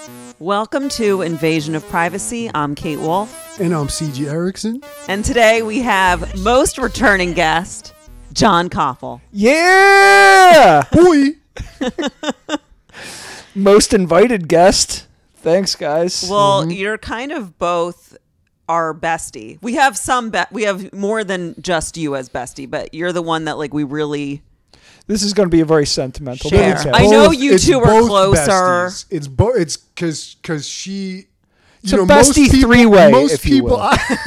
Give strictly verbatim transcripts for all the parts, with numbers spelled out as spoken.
Welcome to Invasion of Privacy. I'm Kate Wolf. And I'm C G Erickson. And today we have most returning guest, John Koffel. Yeah! Boy! Most invited guest. Thanks, guys. Well, Mm-hmm. you're kind of both our bestie. We have some, be- we have more than just you as bestie, but you're the one that like we really This is going to be a very sentimental Share. podcast. I know Both- you it's two are both closer. besties. It's both. It's because because she. It's you a know, most bestie people- three-way, Most if you people. will.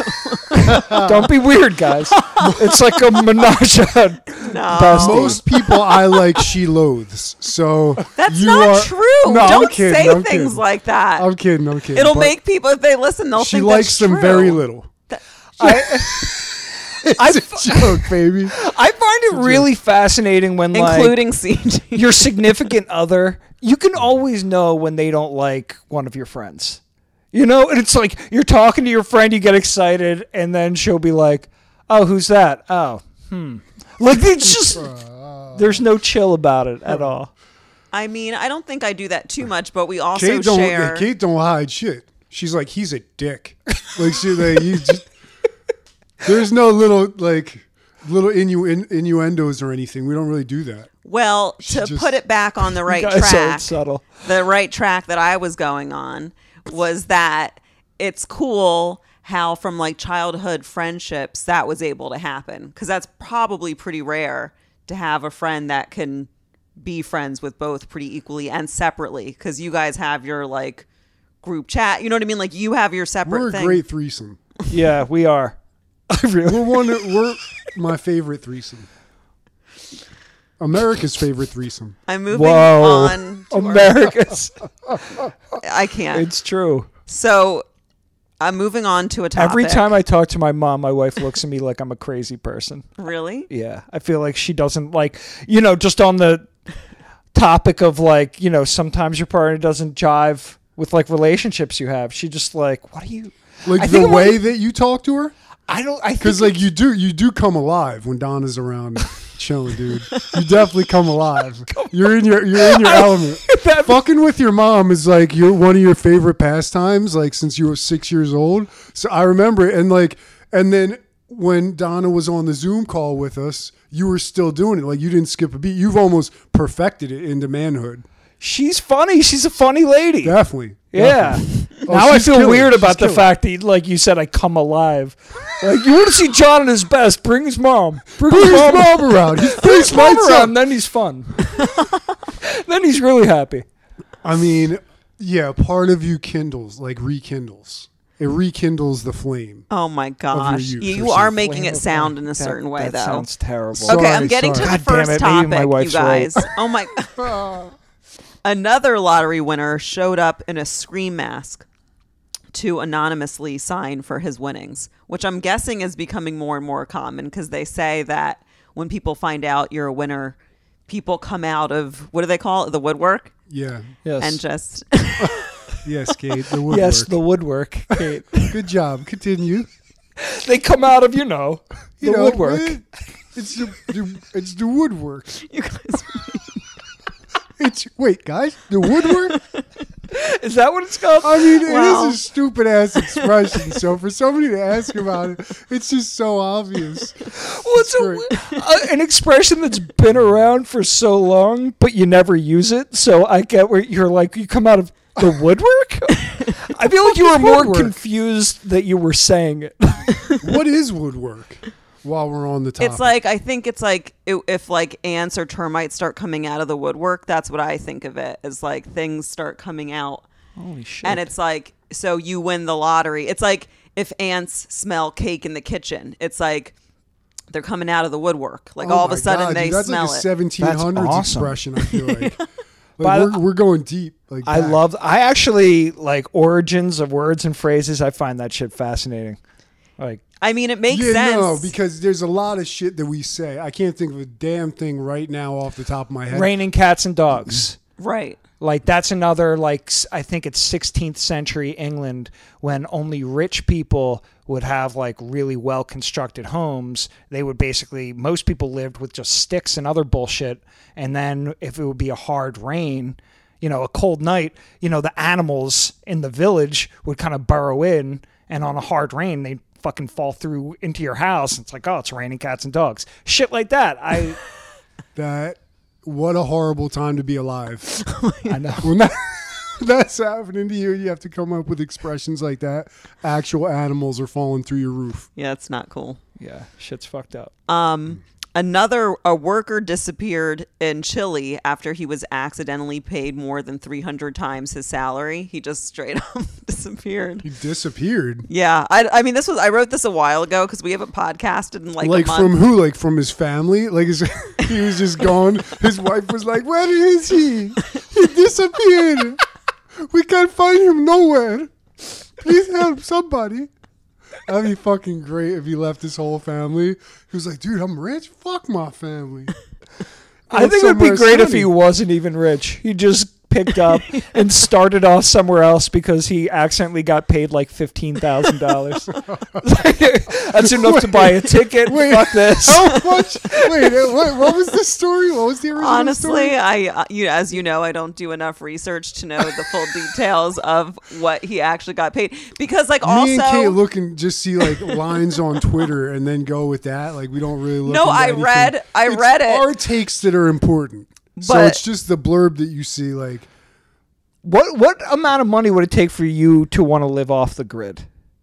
I, Don't be weird, guys. It's like a menage a No. bestie. most people I like. She loathes. So That's you not are, true. No, I'm Don't kidding, say I'm things kidding. like that. I'm kidding. I'm kidding. It'll but make people, if they listen, they'll She think likes that's them true. very little. I, It's a joke, baby. I find it really fascinating when, like, Including C G. your significant other, you can always know when they don't like one of your friends. You know, and it's like you're talking to your friend, you get excited, and then she'll be like, "Oh, who's that? Oh, hmm." Like it's just there's no chill about it at all. I mean, I don't think I do that too much, but we also Kate don't. share. Kate don't hide shit. She's like, he's a dick. Like she like you just. There's no little like little innu- in, innuendos or anything. We don't really do that. Well, to just- put it back on the right guys aren't track, subtle. the right track that I was going on was that it's cool how from like childhood friendships that was able to happen, because that's probably pretty rare to have a friend that can be friends with both pretty equally and separately, because you guys have your like group chat. You know what I mean? Like you have your separate We're a thing. great threesome. Yeah, we are. I really. We're one. Of, we're my favorite threesome. America's favorite threesome. I'm moving Whoa, on. To our- America's. I can't. It's true. So I'm moving on to a topic. Every time I talk to my mom, my wife looks at me like I'm a crazy person. Really? Yeah, I feel like she doesn't like, you know, just on the topic of like, you know, sometimes your partner doesn't jive with like relationships you have. She just like, what are you? Like I the think I'm way like- that you talk to her, I don't. I because think like you do, you do come alive when Donna's around chilling, dude. You definitely come alive. You're in your, you're in your element. that- Fucking with your mom is like you're one of your favorite pastimes, like since you were six years old. So I remember it, and like, and then when Donna was on the Zoom call with us, you were still doing it. Like you didn't skip a beat. You've almost perfected it into manhood. she's funny. She's a funny lady. Definitely. Yeah. Definitely. Oh, Now I she's feel killer. weird She's about the killer. fact that, like you said, I come alive. Like you want to see John at his best? Bring his mom. Bring, Bring his his mom. mom around. His Bring his face mom lights around. up. Then he's fun. Then he's really happy. I mean, yeah, part of you kindles, like rekindles. It rekindles the flame. Oh my gosh. youth You, or you are something. making it sound in a certain way, that though. sounds terrible. So- Okay, I'm Sorry, getting sorry. to the God damn first it, maybe topic, my you wife's right. guys. Oh my. Another lottery winner showed up in a scream mask to anonymously sign for his winnings, which I'm guessing is becoming more and more common, because they say that when people find out you're a winner, people come out of, what do they call it? The woodwork? Yeah. Yes. And just, Yes, Kate. The woodwork. yes, the woodwork. Kate. Good job. Continue. They come out of, you know, the You know, woodwork. eh, It's the, the it's the woodwork. you guys, It's wait, guys, the woodwork. Is that what it's called? I mean, Wow. it is a stupid ass expression. So for somebody to ask about it, it's just so obvious. What's a, a, an expression that's been around for so long, but you never use it? So I get where you're like, you come out of the woodwork? I feel like you were more woodwork? confused that you were saying it. What is woodwork? While we're on the topic, it's like, I think it's like i- if like ants or termites start coming out of the woodwork, that's what I think of it as, like things start coming out. Holy shit. And it's like, so you win the lottery. It's like if ants smell cake in the kitchen, it's like they're coming out of the woodwork. Like Oh all of my a sudden God, they dude, that's smell like a it. seventeen hundreds That's awesome. expression. I feel like, like By we're, the- we're going deep. Like I that. love, I actually like origins of words and phrases. I find that shit fascinating. Like, I mean, it makes yeah, sense. no, because there's a lot of shit that we say. I can't think of a damn thing right now off the top of my head. raining cats and dogs. right. Like that's another, like, s- I think it's sixteenth century England when only rich people would have like really well constructed homes. They would basically, most people lived with just sticks and other bullshit. And then if it would be a hard rain, you know, a cold night, you know, the animals in the village would kind of burrow in, and on a hard rain, they'd fucking fall through into your house. It's like, oh, it's raining cats and dogs. Shit like that. I That, what a horrible time to be alive. I know. When that, that's happening to you, you have to come up with expressions like that. Actual animals are falling through your roof. Yeah, it's not cool. Yeah, shit's fucked up. Um, another a worker disappeared in Chile after he was accidentally paid more than three hundred times his salary. He just straight up disappeared. He disappeared. Yeah, I, I mean, this was I wrote this a while ago because we haven't podcasted in like Like a month. from who? Like from his family? Like his, he was just gone. His wife was like, "Where is he? He disappeared. We can't find him nowhere. Please help somebody." That'd be fucking great if he left his whole family. He was like, "Dude, I'm rich. Fuck my family." I think it would be somewhere great if sunny. he wasn't even rich. He just picked up and started off somewhere else because he accidentally got paid like fifteen thousand dollars. That's enough to buy a ticket. Wait, Fuck this. How much? Wait, what, what was the story? What was the original Honestly, story? I uh, you as you know, I don't do enough research to know the full details of what he actually got paid because, like, Me and Kate also look and just see like lines on Twitter and then go with that. Like we don't really look. No, into I anything. read- I It's read it. Our takes that are important. so But- it's just the blurb that you see. Like What what amount of money would it take for you to want to live off the grid?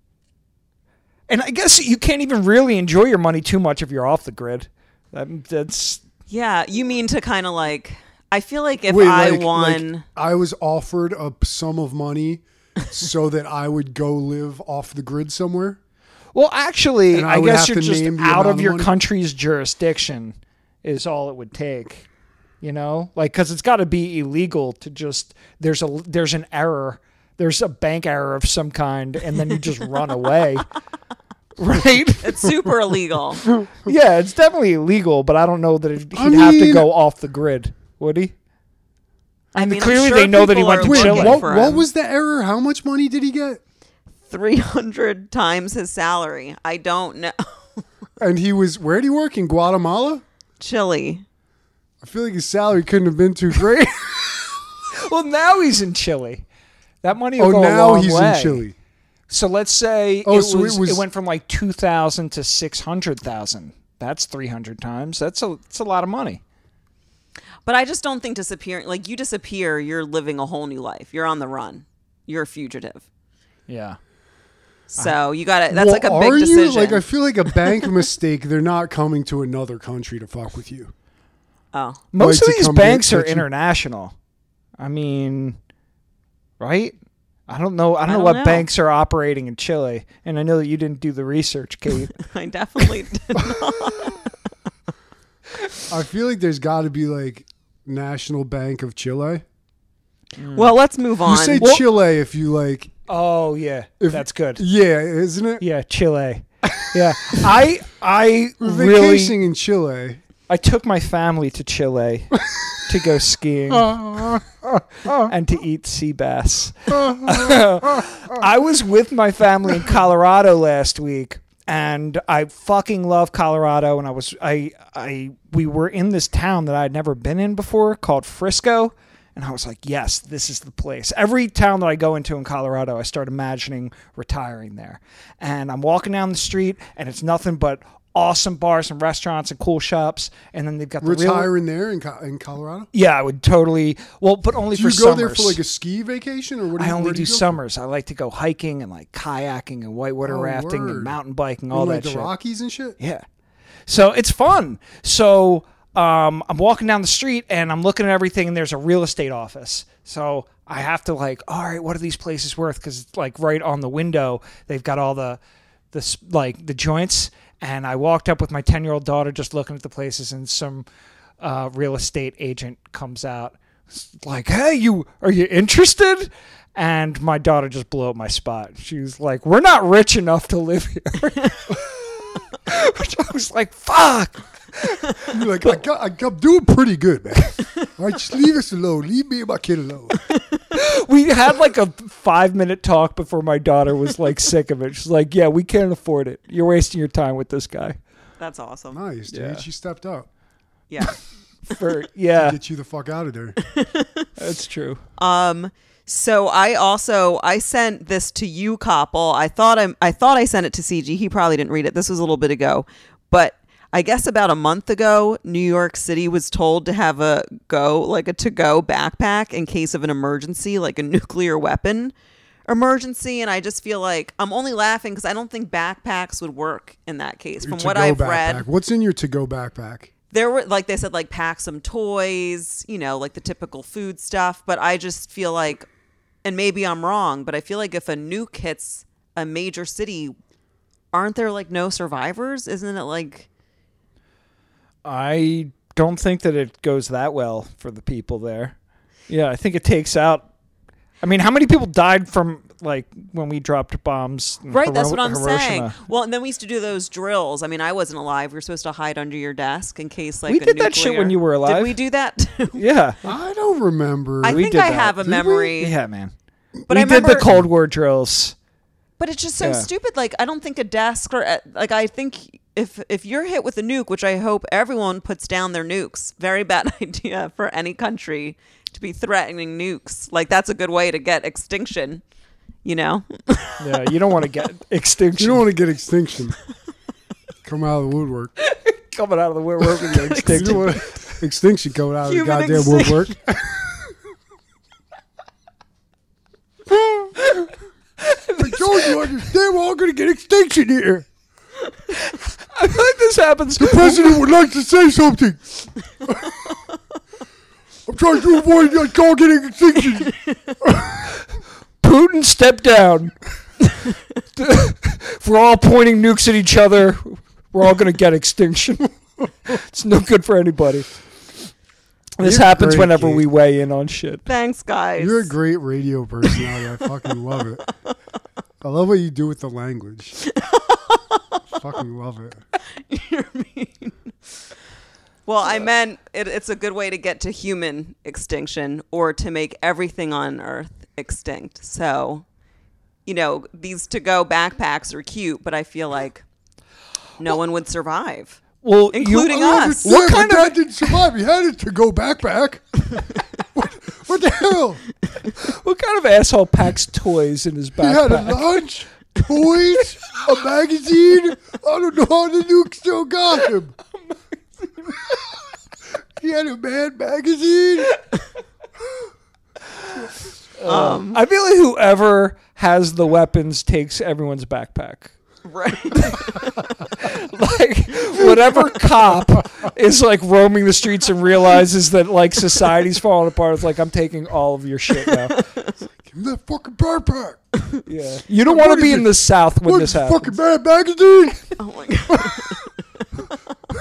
And I guess you can't even really enjoy your money too much if you're off the grid. That, that's yeah, you mean to kind of like. I feel like if wait, I like, won, like I was offered a sum of money so that I would go live off the grid somewhere. well, actually, And I I, would guess have you're to just name the out amount of of your money? country's jurisdiction is all it would take. You know, like because it's got to be illegal to just there's a there's an error, there's a bank error of some kind, and then you just run away. Right? it's super illegal. Yeah, it's definitely illegal, but I don't know that it, he'd I have to mean- go off the grid, would he? I mean, I'm clearly sure they know that he people went are to Wait, Chile. looking what, for what him. was the error? How much money did he get? three hundred times his salary. I don't know. And he was where did he work in Guatemala? Chile. I feel like his salary couldn't have been too great. Well, now he's in Chile. That money will oh, go a now long he's way. in Chile. So let's say Oh, it, so was, it was- it went from like two thousand to six hundred thousand. That's three hundred times. That's a that's a lot of money. But I just don't think disappearing, like you disappear, you're living a whole new life. You're on the run. You're a fugitive. Yeah. So you got to, that's Well, like a are big you? decision. Like I feel like a bank mistake. They're not coming to another country to fuck with you. oh, Most Like of to these come banks get- are get you- international. I mean, right? I don't know. I don't I know don't what know. banks are operating in Chile, and I know that you didn't do the research, Kate. I definitely did not. I feel like there's got to be like National Bank of Chile. Well, let's move on. You say Well- Chile if you like. Oh yeah, If- that's good. Yeah, isn't it? Yeah, Chile. Yeah, I I We're really vacationing in Chile. I took my family to Chile to go skiing and to eat sea bass. I was with my family in Colorado last week, and I fucking love Colorado. And I was I I we were in this town that I had never been in before called Frisco. And I was like, yes, this is the place. Every town that I go into in Colorado, I start imagining retiring there. And I'm walking down the street, and it's nothing but awesome bars and restaurants and cool shops. And then they've got the real... Retiring there in Co- in Colorado. Yeah, I would totally... Well, but only Do for you go summers. there for like a ski vacation, or what? Do I you, only where do, do you go? summers. I like to go hiking and like kayaking and whitewater Oh, rafting and word. mountain biking, In, all like that the shit. Rockies and shit. Yeah. So it's fun. So um, I'm walking down the street and I'm looking at everything, and there's a real estate office. So I have to like, all right, what are these places worth? Because it's like right on the window, they've got all the, the s- like the joints. And I walked up with my ten year old daughter, just looking at the places, and some uh, real estate agent comes out, It's like, "Hey, you are you interested?" And my daughter just blew up my spot. She was like, "We're not rich enough to live here." Which I was like, "Fuck." You're like, I got, I got, I'm doing pretty good, man. All right, just leave us alone. Leave me and my kid alone. We had like a five minute talk before my daughter was like sick of it. She's like, "Yeah, we can't afford it. You're wasting your time with this guy." That's awesome. Nice, dude. Yeah. She stepped up. Yeah. For yeah, Get you the fuck out of there. that's true. Um, so I also I sent this to you, Koppel. I thought I I thought I sent it to C G. He probably didn't read it. This was a little bit ago, but I guess about a month ago, New York City was told to have a go like a to go backpack in case of an emergency, like a nuclear weapon emergency. And I just feel like I'm only laughing because I don't think backpacks would work in that case. From Your what to-go I've backpack. read, What's in your to-go backpack? there were like they said like pack some toys, you know, like the typical food stuff. But I just feel like, and maybe I'm wrong, but I feel like if a nuke hits a major city, aren't there like no survivors? Isn't it like? I don't think that it goes that well for the people there. Yeah, I think it takes out. I mean, how many people died from like when we dropped bombs? in Right, Hiro- that's what I'm Hiroshima? saying. Well, and then we used to do those drills. I mean, I wasn't alive. We were supposed to hide under your desk in case like We a did that shit nuclear- when you were alive. Did we do that too? Yeah, I don't remember. I We think did I that. have a Did we? memory. yeah, man. But we I did the remember- Cold War drills. But it's just so Yeah. stupid. Like, I don't think a desk or uh, like I think if if you're hit with a nuke, which I hope everyone puts down their nukes. Very bad idea for any country to be threatening nukes. Like that's a good way to get extinction. You know. Yeah, you don't want to get extinction you don't want to get extinction. Come out of the woodwork. coming out of the woodwork and get You extinction. don't want extinction coming out of the Human goddamn extinction. woodwork. I told you, understand, we're all going to get extinction here. I feel like this happens. The president would like to say something. I'm trying to avoid us all getting extinction. Putin, step down. If we're all pointing nukes at each other, we're all going to get extinction. It's no good for anybody. This You're happens great, whenever Kate. we weigh in on shit. Thanks, guys. You're a great radio personality. I fucking love it. I love what you do with the language. Fucking love it. You're mean. Well, I meant it, it's a good way to get to human extinction or to make everything on Earth extinct. So, you know, these to-go backpacks are cute, but I feel like no one would survive, Well, including you, us. What What kind kind of of- dad didn't survive? He had it to go backpack. what, what the hell? What kind of asshole packs toys in his He had a backpack? lunch, toys, a magazine. I don't know how the nuke still got him. He had a Mad magazine. Um, I feel like whoever has the weapons takes everyone's backpack. right. Like whatever cop is like roaming the streets and realizes that like society's falling apart, it's like I'm taking all of your shit now. Give me that fucking backpack. Yeah, you don't want What to be is in it? the South when What's this the happens. fucking Mad magazine? Oh my god.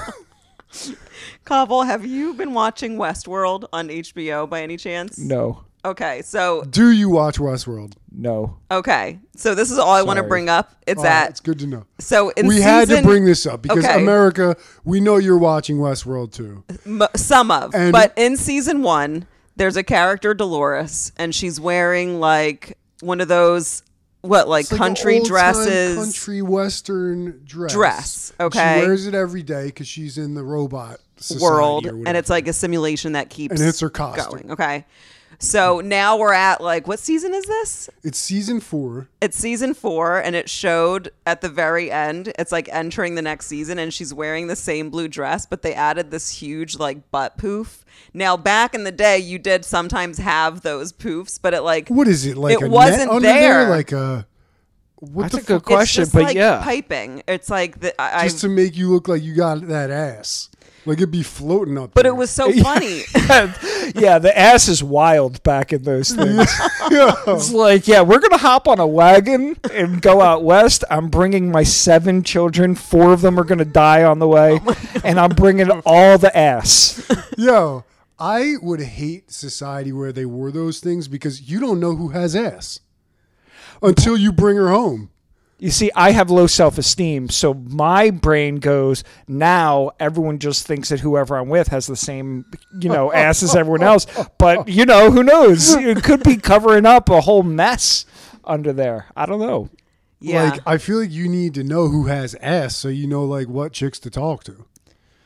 Kaval, have you been watching Westworld on H B O by any chance? No, Okay, so Do you watch Westworld? no. okay, so this is all I want to Sorry. bring up. It's All right, that it's good to know. so in we season, had to bring this up because Okay. America, we know you're watching Westworld too. M- some of, And- but in season one, there's a character Dolores, and she's wearing like one of those what like It's like country an old-time dresses. country western dress. Dress, okay. She wears it every day because she's in the robot society world, or and whatever. it's like a simulation that keeps And it's her costume. going. Okay, so now we're at like what season is this? It's season four. It's season four, and it showed at the very end. It's like entering the next season, and she's wearing the same blue dress, but they added this huge like butt poof. Now, back in the day, you did sometimes have those poofs, but it like What is it like? It a wasn't net under there. Like a what That's the a good fuck? question, it's just but like yeah. piping. It's like the I, Just to make you look like you got that ass, like it'd be floating up. but there. it was so funny. Yeah, the ass is wild back in those things. Yeah. It's like, yeah, we're gonna hop on a wagon and go out west. I'm bringing my seven children. Four of them are gonna die on the way, and I'm bringing all the ass. Yo, I would hate society where they wore those things because you don't know who has ass until you bring her home. You see, I have low self-esteem, so my brain goes, now everyone just thinks that whoever I'm with has the same, you know, ass as everyone else. But, you know, who knows? It could be covering up a whole mess under there. I don't know. Yeah, Like I feel like you need to know who has ass so you know like what chicks to talk to.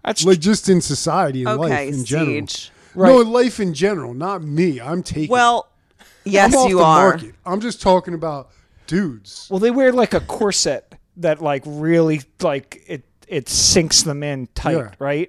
That's like just in society and Okay, life in general. Siege. Right. No, in life in general, not me. I'm taking. Well, yes, I'm off you the are. market. I'm just talking about dudes. well, they wear like a corset that like really like it it sinks them in tight, Yeah. right?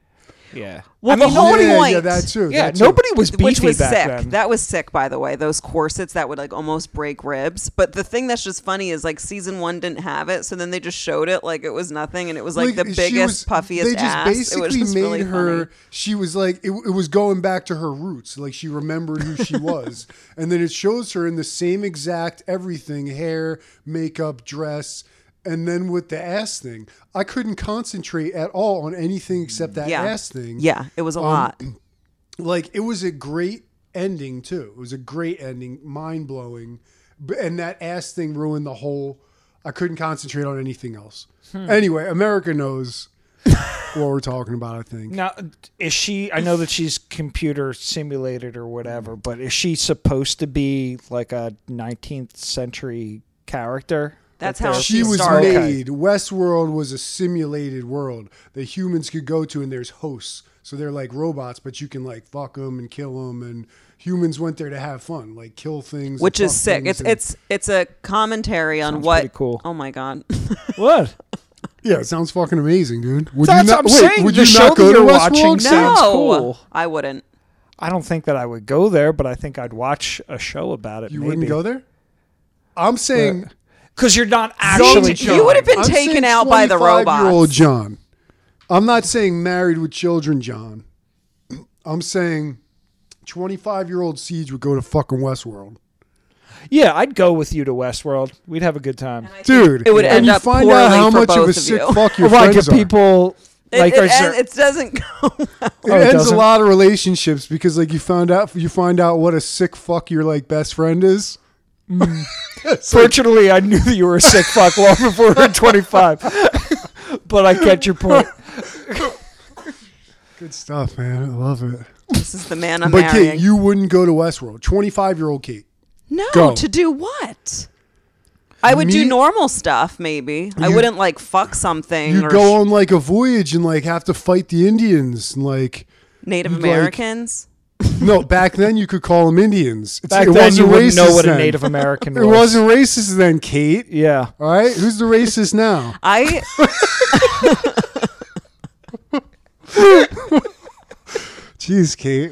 Yeah. Well, I mean, the whole nobody, yeah, point- yeah, that too. yeah, that too. nobody was beefy Which was back sick. then. That was sick, by the way. Those corsets that would like almost break ribs. But the thing that's just funny is like season one didn't have it, so then they just showed it like it was nothing, and it was like, the she biggest, was- puffiest They just ass. It basically was just made really her. funny. She was like it, it was going back to her roots. Like she remembered who she was, and then it shows her in the same exact everything: hair, makeup, dress. And then with the ass thing, I couldn't concentrate at all on anything except that Yeah. ass thing. Yeah, it was a Um, lot. Like it was a great ending too. It was a great ending, mind blowing, and that ass thing ruined the whole. I couldn't concentrate on anything else. Hmm. Anyway, America knows what we're talking about. I think. Now, is she? I know that she's computer simulated or whatever, but is she supposed to be like a nineteenth century character? That's That how they're- She She was started. made. Westworld was a simulated world that humans could go to, and there's hosts. So they're like robots, but you can like fuck them and kill them, and humans went there to have fun, like kill things, Which and is fuck sick. things It's and- it's it's a commentary on Sounds what. pretty cool. Oh my god. What? yeah, it sounds fucking amazing, dude. Would That's you not? what I'm wait, saying. would The you show not that go to you're watching Westworld? sounds No, cool. I wouldn't. I don't think that I would go there, but I think I'd watch a show about it. You maybe. wouldn't go there. I'm saying because you're not You- actually. you would have been I'm taken saying out by the twenty-five-year-old robots. John. I'm not saying married with children, John. I'm saying twenty-five-year-old Siege would go to fucking Westworld. Yeah, I'd go with you to Westworld. We'd have a good time. Dude, It would and end you up find out poorly how for much of both a of sick you. fuck your like friends if are. people It, like it, is there- and it doesn't go well. It Oh, it ends a doesn't? lot of relationships because like you found out you find out what a sick fuck your like best friend is. It's like, Fortunately, I knew that you were a sick fuck long before we were twenty-five. But I get your point. good stuff, man. I love it. This is the man I'm But marrying. Kate, you wouldn't go to Westworld. twenty-five-year-old Kate. no, Go. to do what? I would do Me- normal stuff, maybe. I You- wouldn't like fuck something You or go sh- on like a voyage and like have to fight the Indians and like Native you'd, like- Americans. no, back then you could call them Indians. It's, Back it then, wasn't you wouldn't racist know what a then. Native American was. It wasn't racist then, Kate. Yeah. All right, who's the racist now? I Jeez, Kate.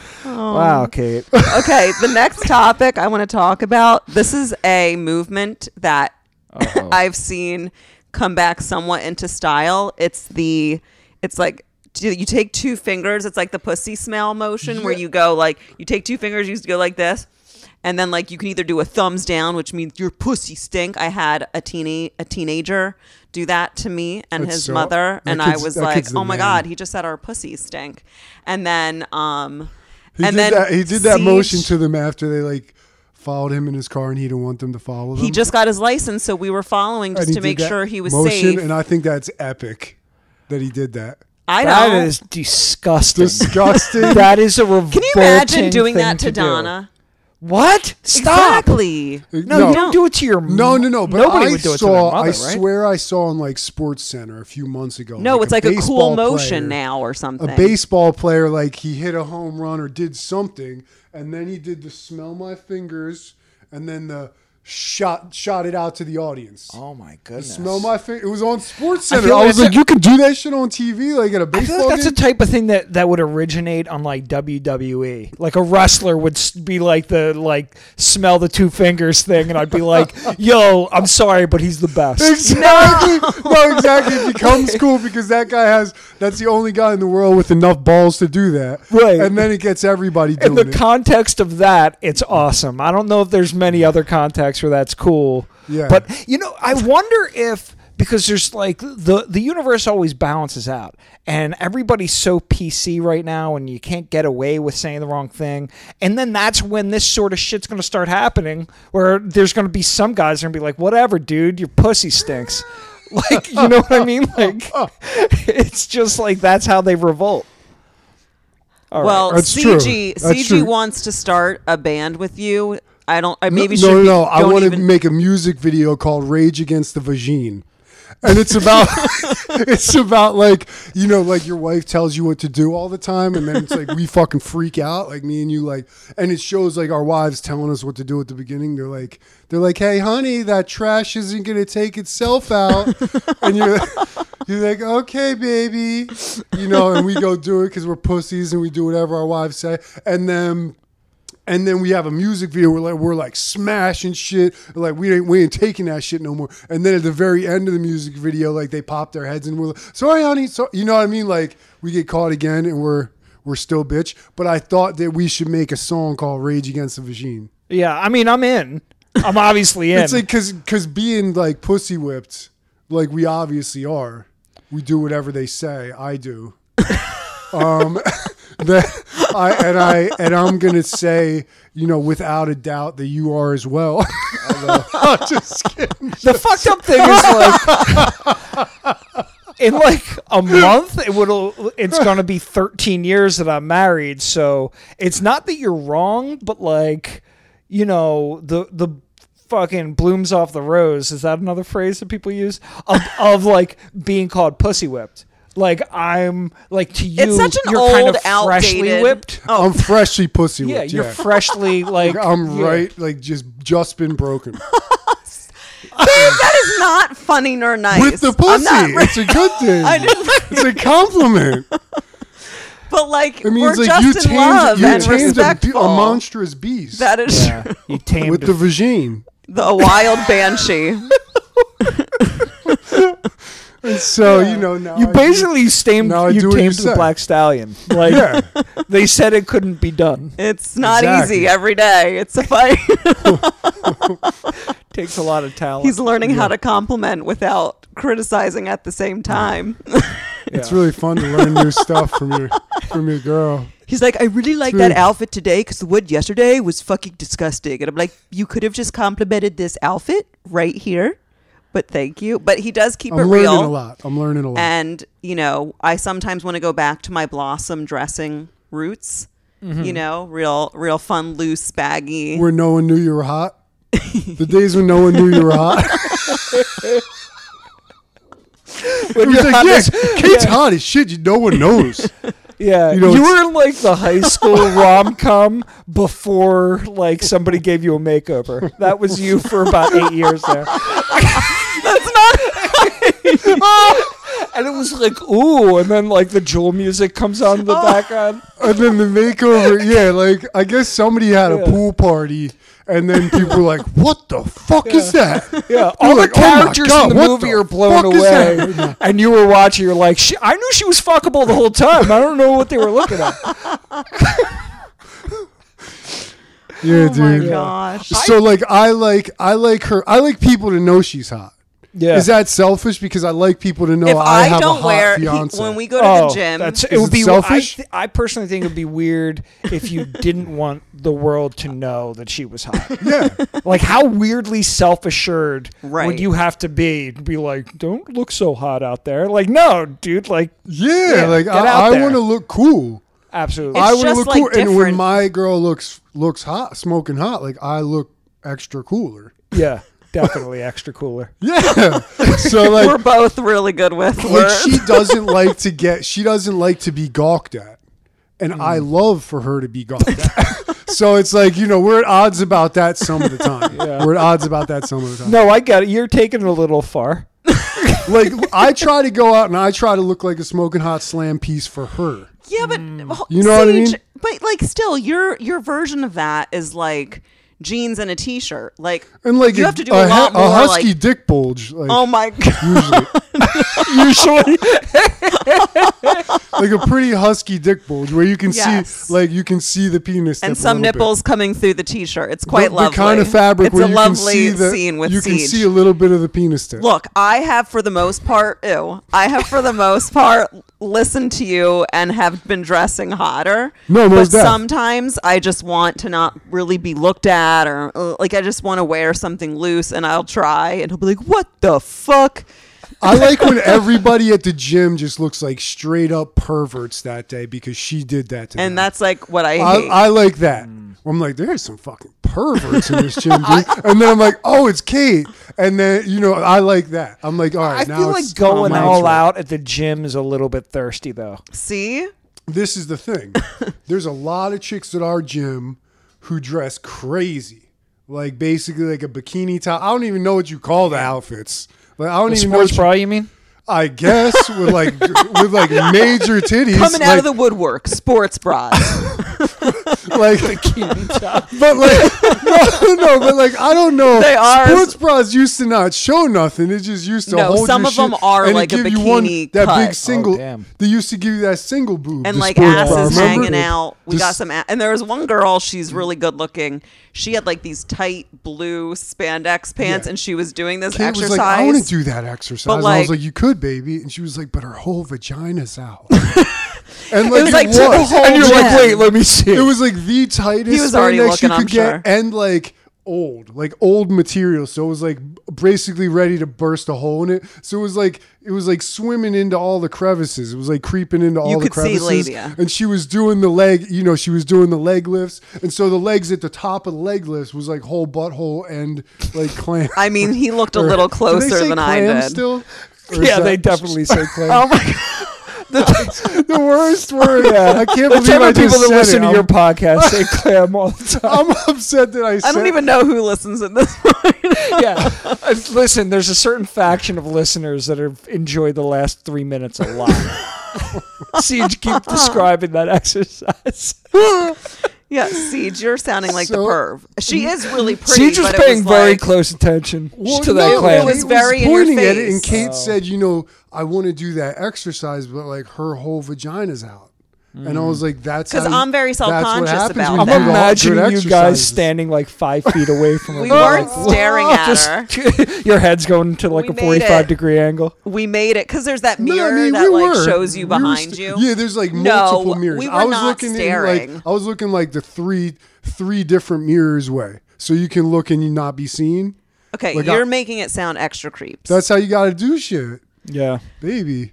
Wow, Kate. okay. The next topic I want to talk about. This is a movement that Uh-oh. I've seen come back somewhat into style. It's the. It's like you take two fingers. It's like the pussy smell motion where Yeah. you go like you take two fingers. You used to go like this. And then, like, you can either do a thumbs down, which means your pussy stink. I had a teeny a teenager do that to me and That's his so- mother, that and I kid's- was that like, kid's the "Oh my man. god, he just said our pussies stink." And then, um, He and did then that. He did that motion Siege- to them after they like followed him in his car, and he didn't want them to follow them. He just got his license, so we were following And just he to did make that sure he was motion, safe. and I think that's epic that he did that. I That know. is disgusting. Disgusting. That is a revolting Can you imagine doing thing that to, to do. Donna? What? Stop. Exactly. No, No. you don't do it to your No, no, no. But Nobody I would do it saw. to their mother, I right? swear, I saw on like Sports Center a few months ago. No, it's like a cool baseball motion player- now or something. A baseball player, like he hit a home run or did something, and then he did the smell my fingers, and then the shot shot it out to the audience. Oh my goodness. Smell my finger. It was on Sports I Center. feel I, was that's like, a- you can do that shit on T V, like at a I feel baseball like that's game. the type of thing that, that would originate on like W W E. Like a wrestler would s- be like the like smell the two fingers thing, and I'd be like, "Yo, I'm sorry, but he's the best." Exactly. No. exactly. It becomes cool because that guy has. That's the only guy in the world with enough balls to do that. Right. And then it gets everybody In doing the it. context of that, it's awesome. I don't know if there's many other contexts where that's cool. Yeah. But you know, I wonder if because there's like the the universe always balances out, and everybody's so P C right now, and you can't get away with saying the wrong thing, and then that's when this sort of shit's going to start happening, where there's going to be some guys are going to be like, "Whatever, dude, your pussy stinks." Like, you know what I mean? Like, it's just like that's how they revolt. All right. well, That's true. C G That's C G true. wants to start a band with you. I don't. I maybe no, should no, be- no. I don't want to even- make a music video called "Rage Against the Vagine," and it's about it's about like, you know, like your wife tells you what to do all the time, and then it's like we fucking freak out, like me and you, like, and it shows like our wives telling us what to do at the beginning. They're like, they're like, hey, honey, that trash isn't gonna take itself out, and you're you're like, okay, baby, you know, and we go do it because we're pussies and we do whatever our wives say, and then. And then we have a music video where like we're like smashing shit, like we ain't we ain't taking that shit no more. And then at the very end of the music video, like they pop their heads and we're like, sorry, honey, so you know what I mean? Like we get caught again and we're we're still bitch. But I thought that we should make a song called Rage Against the Vagine. Yeah, I mean, I'm in. I'm obviously in. It's like because because being like pussy whipped, like we obviously are. We do whatever they say. I do. um. That I and I and I'm gonna say, you know, without a doubt that you are as well. I'm just kidding. The fucked up thing is like in like a month it would it's gonna be thirteen years that I'm married, so it's not that you're wrong, but like, you know, the the fucking blooms off the rose, is that another phrase that people use? Of, of like being called pussy whipped. Like I'm like to you, It's such an you're old, kind of freshly outdated- whipped. I'm freshly pussy Yeah, whipped. you're Yeah, freshly like Like, I'm yeah. right, like just just been broken Babe, that is not funny nor nice. with the I'm pussy. not- It's a good thing. I didn't. It's a compliment. But like It means we're like you just in tamed love you and tamed a, respectful. a monstrous beast That is Yeah, true. you tamed with the vagine. The a wild banshee. And so you know now You I basically tamed now I you do what you tamed the say. black stallion. Like Yeah. they said it couldn't be done. It's not Exactly. easy every day. It's a fight. Takes a lot of talent. He's learning how to compliment without criticizing at the same time. It's really fun to learn new stuff from your from your girl. He's like, I really like True. that outfit today because the one yesterday was fucking disgusting. And I'm like, you could have just complimented this outfit right here. But thank you. But he does keep I'm it learning real. a lot. I'm learning a lot. And, you know, I sometimes want to go back to my Blossom dressing roots. You know, real, real fun, loose, baggy. Where no one knew you were hot. The days when no one knew you were hot. when It was you're like, hot yeah, as- Kate's hot as shit. You, no one knows. Yeah, You you, know, it's- were in like the high school rom com before like somebody gave you a makeover. That was you for about eight years there. That's not. And it was like, ooh, and then like the Jewel music comes on in the background. And then the makeover, yeah, like I guess somebody had a Yeah. pool party, and then people were like, "What the fuck is that?" Yeah, all the like, "Oh my characters God, in the what movie the are blown fuck is away, that?" and you were watching. You're like, she, I knew she was fuckable the whole time. I don't know what they were looking at. Yeah, Oh my dude. gosh. So like, I like, I like her. I like people to know she's hot. Yeah, Is that selfish? Because I like people to know If I, I, have a don't hot wear, he, fiance. when we go to oh, the gym, that's, it Is would it be selfish? I, th- I personally think it would be weird if you didn't want the world to know that she was hot. yeah, Like, how weirdly self-assured Right. would you have to be to be like, don't look so hot out there? Like, no, dude. Like, yeah. Yeah, like get I, out I there. want to look cool. absolutely. It's I want to just, look like, cool. And when different. my girl looks looks hot, smoking hot, like I look extra cooler. yeah, definitely extra cooler. Yeah. So like, we're both really good with like words. she doesn't like to get she doesn't like to be gawked at, and I love for her to be gawked at. So it's like, you know, we're at odds about that some of the time. Yeah. We're at odds about that some of the time. No, I got it. You're taking it a little far. Like I try to go out and I try to look like a smoking hot slam piece for her. Yeah, but You know what I mean? But like, still, your your version of that is like jeans and a t-shirt. Like, And like you a, have to do a, a, lot a more. husky Like, dick bulge. Like, oh my god, usually. Usually, Like a pretty husky dick bulge where you can Yes. see like you can see the penis and tip a some little bit. nipples coming through the t-shirt. It's quite the, lovely. the kind of fabric It's where a you lovely can see the, scene with you can Siege. see a little bit of the penis tip. Look, I have for the most part, ew, I have for the most part listened to you and have been dressing hotter. No, but most def. sometimes I just want to not really be looked at, or uh, like I just want to wear something loose, and I'll try, and he'll be like, "What the fuck?" I like when everybody at the gym just looks like straight up perverts that day because she did that to And them. that's like what I I, hate. I like that. I'm like, there's some fucking perverts in this gym, dude. And then I'm like, oh, it's Kate. And then, you know, I like that. I'm like, all right, I now feel it's like going now all it's right. out at the gym is a little bit thirsty, though. See? This is the thing. There's a lot of chicks at our gym who dress crazy. Like basically like a bikini top. I don't even know what you call the outfits. Like I don't The even know sports what bra, you mean? I guess with like with like major titties, Coming like, out of the woodwork, sports bras. like bikini top. But like no, no, but like I don't know. They are- Sports bras used to not show nothing. It just used to No, hold some your of them shit are and it like a give you one- bikini that cut. big single. Oh, damn. They used to give you that single boob And the like sports bra, asses remember? hanging out. We got Just- some, a- and there was one girl. She's really good looking. She had like these tight blue spandex pants, Yeah. and she was doing this Kate exercise. was like, I want to do that exercise. But, and I was like- like, you could, baby. And she was like, but her whole vagina's out. And like, It was like to the whole And you're like, gym. wait, let me see. it was like the tightest He was already spandex looking, you could I'm get, sure. and like old, like old material. So it was like basically ready to burst a hole in it. So it was like it was like swimming into all the crevices. It was like creeping into all You the could see crevices. labia. And she was doing the leg, you know, she was doing the leg lifts, and so the legs at the top of the leg lifts was like whole butthole and like clam. I mean, he looked a Or- little do they closer say than I clam did. Still? Or is yeah, that- they definitely say clam. Oh my god! the worst word. Yeah. I can't The believe type I of people just that said listen it. to your I'm, podcast say clam all the time. I'm upset that I said I don't even know who listens at this point. Yeah. Uh, Listen, there's a certain faction of listeners that have enjoyed the last three minutes a lot. Siege, keep describing that exercise. Yeah, Siege, you're sounding like the So- perv. She is really pretty. Siege was but paying it was very like, close attention Well, to that no, clam. it was Kate very in your pointing at it, and face. Kate Oh. said, "You know, I want to do that exercise, but like her whole vagina's out." And I was like, "That's 'Cause how you- I'm very that's what self-conscious happens about when I'm you that. do all good imagining you guys exercises. standing like five feet away from her. We Like, weren't staring at her. Just, your head's going to like We a made forty-five it. degree angle. We made it because there's that No, mirror I mean, that we like were. shows you We were behind st- you. Yeah, there's like No, multiple mirrors. we were I was not looking staring. in like I was looking like the three three different mirrors way, so you can look and you not be seen. Okay, Like, you're I- making it sound extra creeps. That's how you got to do shit, Yeah. baby.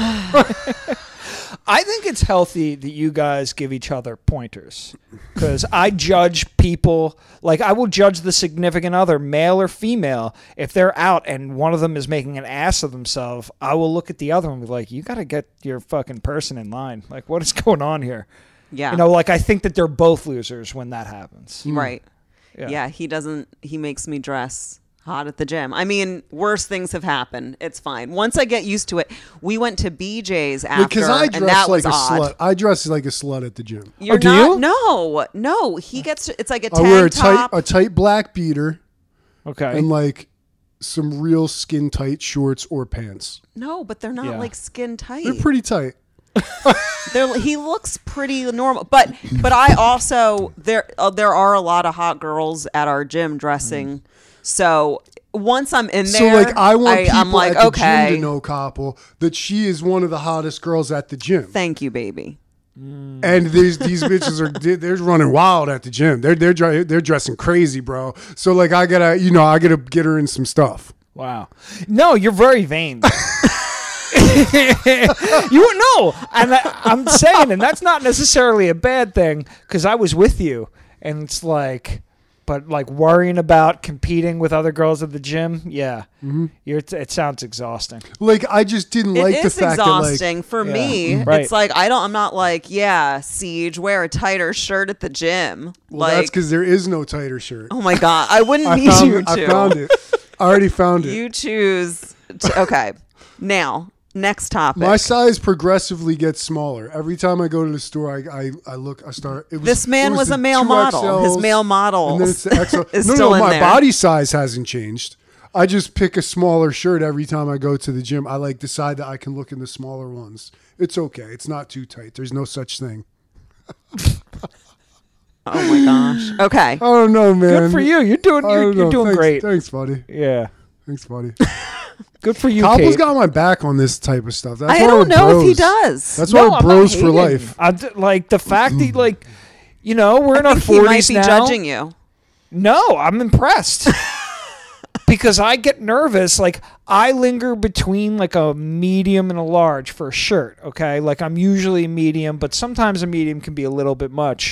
I think it's healthy that you guys give each other pointers because I judge people like I will judge the significant other, male or female, if they're out and one of them is making an ass of themselves. I will look at the other one and be like, "You got to get your fucking person in line. Like, what is going on here?" yeah, You know, like I think that they're both losers when that happens. right. Yeah. Yeah. he doesn't. He makes me dress hot at the gym. I mean, worse things have happened. It's fine. Once I get used to it, we went to B J's after, Because I and dress that like was a odd. slut. I dress like a slut at the gym. You're Oh, do not. you? No, no. He gets. To, it's like a I wear a tank tight top. a tight black beater Okay. and like some real skin tight shorts or pants. no, but they're not Yeah. like skin tight. They're pretty tight. They're, he looks pretty normal, but but I also there uh, there are a lot of hot girls at our gym dressing. So once I'm in So there, like I want people I'm like, at the okay, gym to know Koppel that she is one of the hottest girls at the gym. thank you, baby. And these these bitches are they- they're running wild at the gym. They're they're dri- they're dressing crazy, bro. So like I gotta you know I gotta get her in some stuff. Wow. No, you're very vain. you know, and I, I'm saying, and that's not necessarily a bad thing because I was with you, and it's like, but like worrying about competing with other girls at the gym, yeah, Mm-hmm. you're, it sounds exhausting. Like I just didn't It like the is fact exhausting that for Yeah. me. Right. It's like I don't. I'm not like yeah, Siege, wear a tighter shirt at the gym. like well like that's because there is no tighter shirt. oh my god, I wouldn't I need found you it. to. I found it. I already found it. You choose. To, okay, now next topic. My size progressively gets smaller every time I go to the store. I I, I look. I start. It was, This man it was the a male two model. His X Ls, male model and then it's the X L. is no, still no, in my there. body size hasn't changed. I just pick a smaller shirt every time I go to the gym. I like decide that I can look in the smaller ones. It's okay. It's not too tight. There's no such thing. Oh my gosh. Okay. I don't know, man. Good for you. You're doing. I You're, don't you're know. doing Thanks, great. Thanks, buddy. Yeah. Thanks, buddy. Good for you, Koppel's Kate. got my back on this type of stuff. That's I why don't we're know if he bros. does. That's No, why I'm we're not bros for hating. life. I d- like the fact that like, you know, we're in I our think he might forties be now. judging you. No, I'm impressed. Because I get nervous. Like, I linger between like a medium and a large for a shirt, okay? Like, I'm usually a medium, but sometimes a medium can be a little bit much.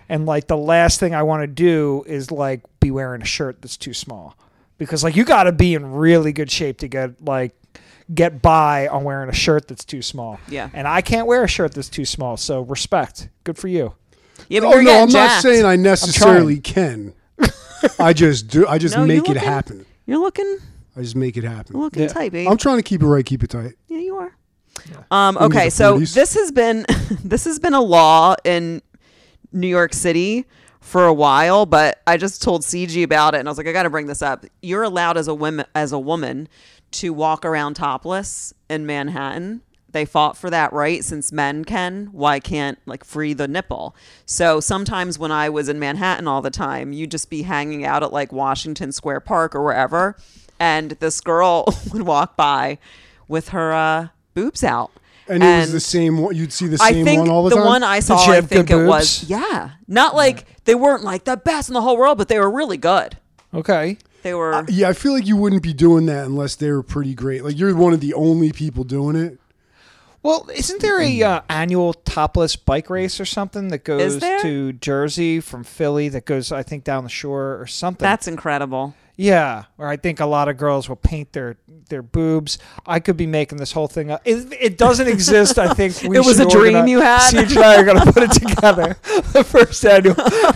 And like the last thing I want to do is like be wearing a shirt that's too small, because like you got to be in really good shape to get like get by on wearing a shirt that's too small. Yeah. And I can't wear a shirt that's too small. So respect. Good for you. Yeah, but Oh you're no, getting I'm jacked. not saying I necessarily can. I just do. I just No, you make it looking- happen. You're looking I just make it happen. looking Yeah. tight, babe. I'm trying to keep it right, keep it tight. Yeah, you are. Um, Into okay, the so forties. this has been this has been a law in New York City for a while, but I just told C G about it, and I was like, I got to bring this up. You're allowed as a woman as a woman to walk around topless in Manhattan. They fought for that right since men can. Why can't like free the nipple? So sometimes when I was in Manhattan all the time, you'd just be hanging out at like Washington Square Park or wherever, and this girl would walk by with her uh, boobs out. And, it was the same one. You'd see the I same think one all the, the time. one I saw, she I have think good it was, boobs? yeah, not like they weren't like the best in the whole world, but they were really good. Okay. They were. Yeah, I feel like you wouldn't be doing that unless they were pretty great. Like you're one of the only people doing it. Well, isn't there a uh, annual topless bike race or something that goes there? to Jersey from Philly that goes, I think, down the shore or something? That's incredible. Yeah, where I think a lot of girls will paint their, their boobs. I could be making this whole thing up. It, it doesn't exist. I think we It was should a dream organize- you had? C J and I are going to put it together. The first annual.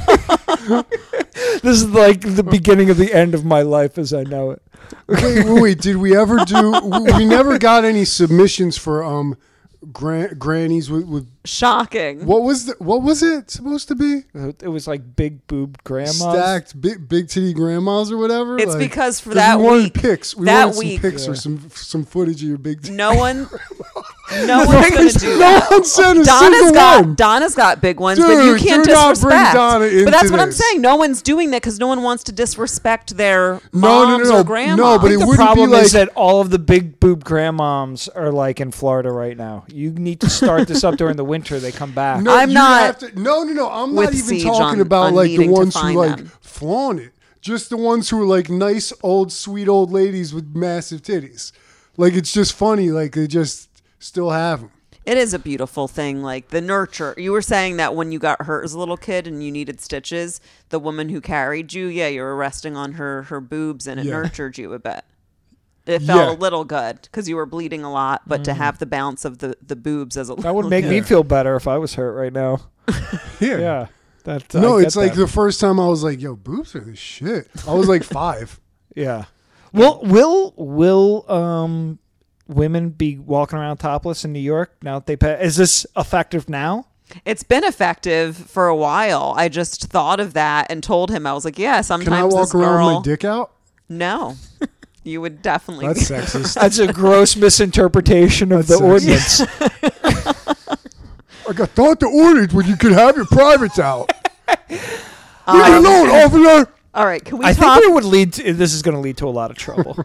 This is like the beginning of the end of my life as I know it. Wait, wait, wait. Did we ever do? We never got any submissions for um, gran- grannies with, with. Shocking. What was the? What was it supposed to be? It was like big boobed grandmas. Stacked big big titty grandmas or whatever. It's Like, because for 'cause that we wanted week, pics. We that wanted week- some pics Yeah. or some some footage of your big. Titty. No one, no one's going to do No that. one said a Donna's single got one. Donna's got big ones, but you Dude, can't do not bring disrespect. Donna into but that's what I'm this. saying. No one's doing that because no one wants to disrespect their No, no, moms no, or no. grandmas. No, but it The wouldn't be problem like- is that all of the big boob grandmoms are like in Florida right now. You need to start this up during the winter. They come back. No, I'm you not have to- no, no, no. I'm with not even Siege talking on- about on like the needing to ones who find like them. flaunt it. Just the ones who are like nice, old, sweet old ladies with massive titties. Like it's just funny. Like they just still have them. It is a beautiful thing, like the nurture. You were saying that when you got hurt as a little kid and you needed stitches, the woman who carried you, yeah, you were resting on her her boobs and it Yeah. nurtured you a bit. It felt Yeah. a little good because you were bleeding a lot, but to have the bounce of the, the boobs as a That would little make kid. me feel better if I was hurt right now. Yeah. Yeah. That, No, I get it's like that. the first time I was like, "Yo, boobs are the shit." I was like five. Yeah. Well, will will um women be walking around topless in New York now that they pay? Is this effective now? It's been effective for a while. I just thought of that and told him, I was like, yeah, sometimes Can I walk this around girl. with my dick out? No. You would definitely. That's sexist. That's a gross misinterpretation of the That's ordinance. I got thought the ordinance when you could have your privates out. Leave Um, me alone, officer. All right, can we I talk? think it would lead to this is going to lead to a lot of trouble.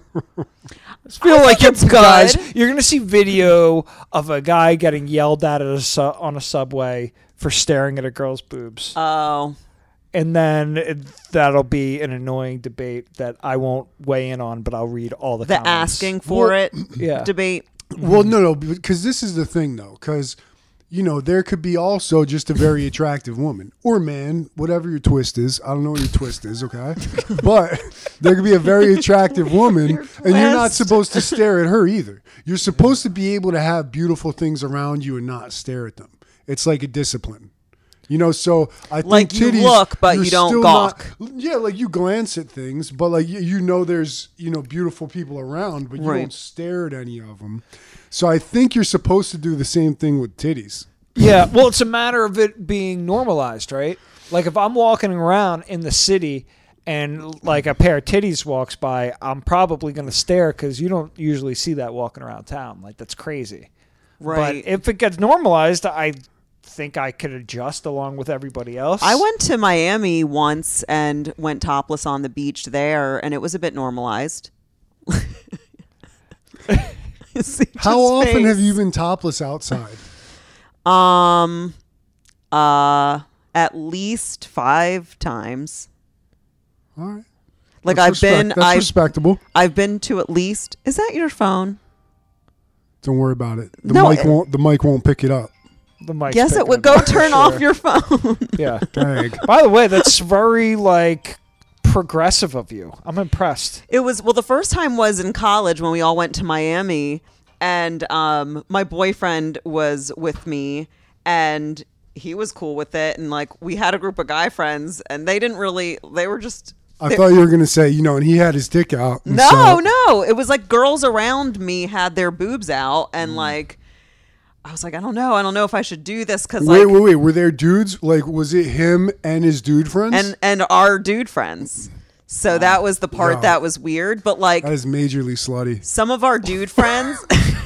I feel like you it's guys, good. you're going to see video of a guy getting yelled at, at a su- on a subway for staring at a girl's boobs. Oh, And then it, that'll be an annoying debate that I won't weigh in on, but I'll read all the, the comments. asking for Well, it Yeah. debate. Well, no, no, because this is the thing, though, because you know there could be also just a very attractive woman or man, whatever your twist is. I don't know what your twist is, okay? But there could be a very attractive woman, and you're not twist. supposed to stare at her either. You're supposed to be able to have beautiful things around you and not stare at them. It's like a discipline. You know, so I think Like, you titties, look, but you're you don't still gawk. not- yeah, like you glance at things, but like you, you know, there's you know beautiful people around, but you Right. don't stare at any of them. So I think you're supposed to do the same thing with titties. Yeah, well, it's a matter of it being normalized, right? Like if I'm walking around in the city and like a pair of titties walks by, I'm probably going to stare because you don't usually see that walking around town. Like that's crazy. Right. But if it gets normalized, I think I could adjust along with everybody else. I went to Miami once and went topless on the beach there, and it was a bit normalized. How often have you been topless outside? Um, uh, at least five times. All right, Like That's I've respect- been, That's I've, respectable. I've been to at least. Is that your phone? Don't worry about it. The No, mic it- won't. The mic won't pick it up. The mic's Yes, it picking would. it Go up for turn sure. off your phone. Yeah. Dang. By the way, that's very like progressive of you. I'm impressed. It was well. The first time was in college when we all went to Miami, and um, my boyfriend was with me, and he was cool with it. And like we had a group of guy friends, and they didn't really. They were just. I they- thought you were gonna say, you know, and he had his dick out. and No, so- no. It was like girls around me had their boobs out, and Mm. like I was like, I don't know, I don't know if I should do this because Wait, like wait, wait. Were there dudes? Like, was it him and his dude friends? and and our dude friends. So that was the part No. that was weird. But like that is majorly slutty. some of our dude friends.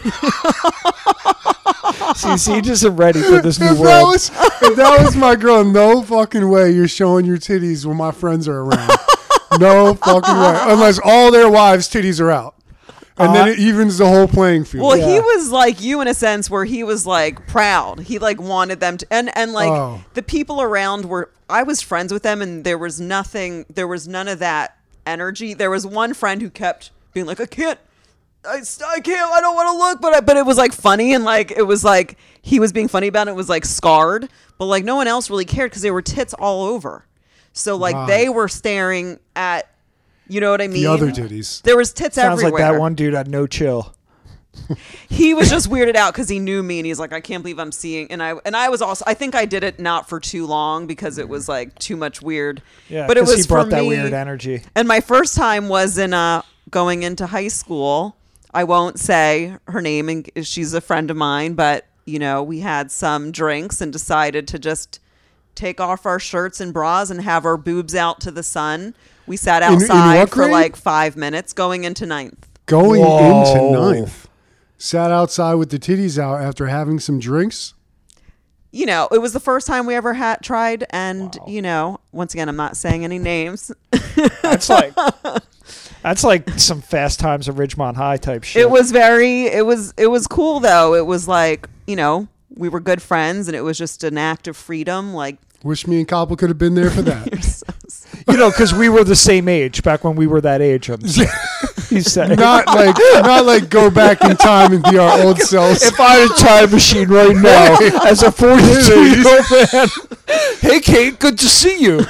See, see, just ready for this new If that world. was if that was my girl, no fucking way you're showing your titties when my friends are around. No fucking way. Unless all their wives' titties are out. And then Uh, it evens the whole playing field. Well, he Yeah. was like you in a sense where he was like proud. He like wanted them to, and and like Oh. the people around were. I was friends with them, and there was nothing. There was none of that energy. There was one friend who kept being like, "I can't, I, st- I can't, I don't want to look," but I, but it was like funny, and like it was like he was being funny about it. It was like scarred, but like no one else really cared because there were tits all over. So like Wow. they were staring at, you know what I mean? the other titties. There was tits Sounds everywhere. like that one dude had no chill. He was just weirded out because he knew me, and he's like, I can't believe I'm seeing. And I and I was also, I think I did it not for too long because it was like too much weird. Yeah, but it 'cause was he brought for that me. weird energy. And my first time was in uh going into high school. I won't say her name, and she's a friend of mine, but you know, we had some drinks and decided to just take off our shirts and bras and have our boobs out to the sun. We sat In- in outside what for grade? like five minutes, going into ninth. Going Whoa. into ninth. Sat outside with the titties out after having some drinks. You know, it was the first time we ever had tried, and you know, once again, I'm not saying any names. That's like that's like some Fast Times at Ridgemont High type shit. It was very, it was, it was cool though. It was like, you know, we were good friends, and it was just an act of freedom. Like, Wish me and Koppel could have been there for that. you know, because we were the same age back when we were that age. I'm, he's saying. not like not like go back in time and be our old selves. If I had a time machine right now, as a forty-two-year-old man, hey Kate, good to see you.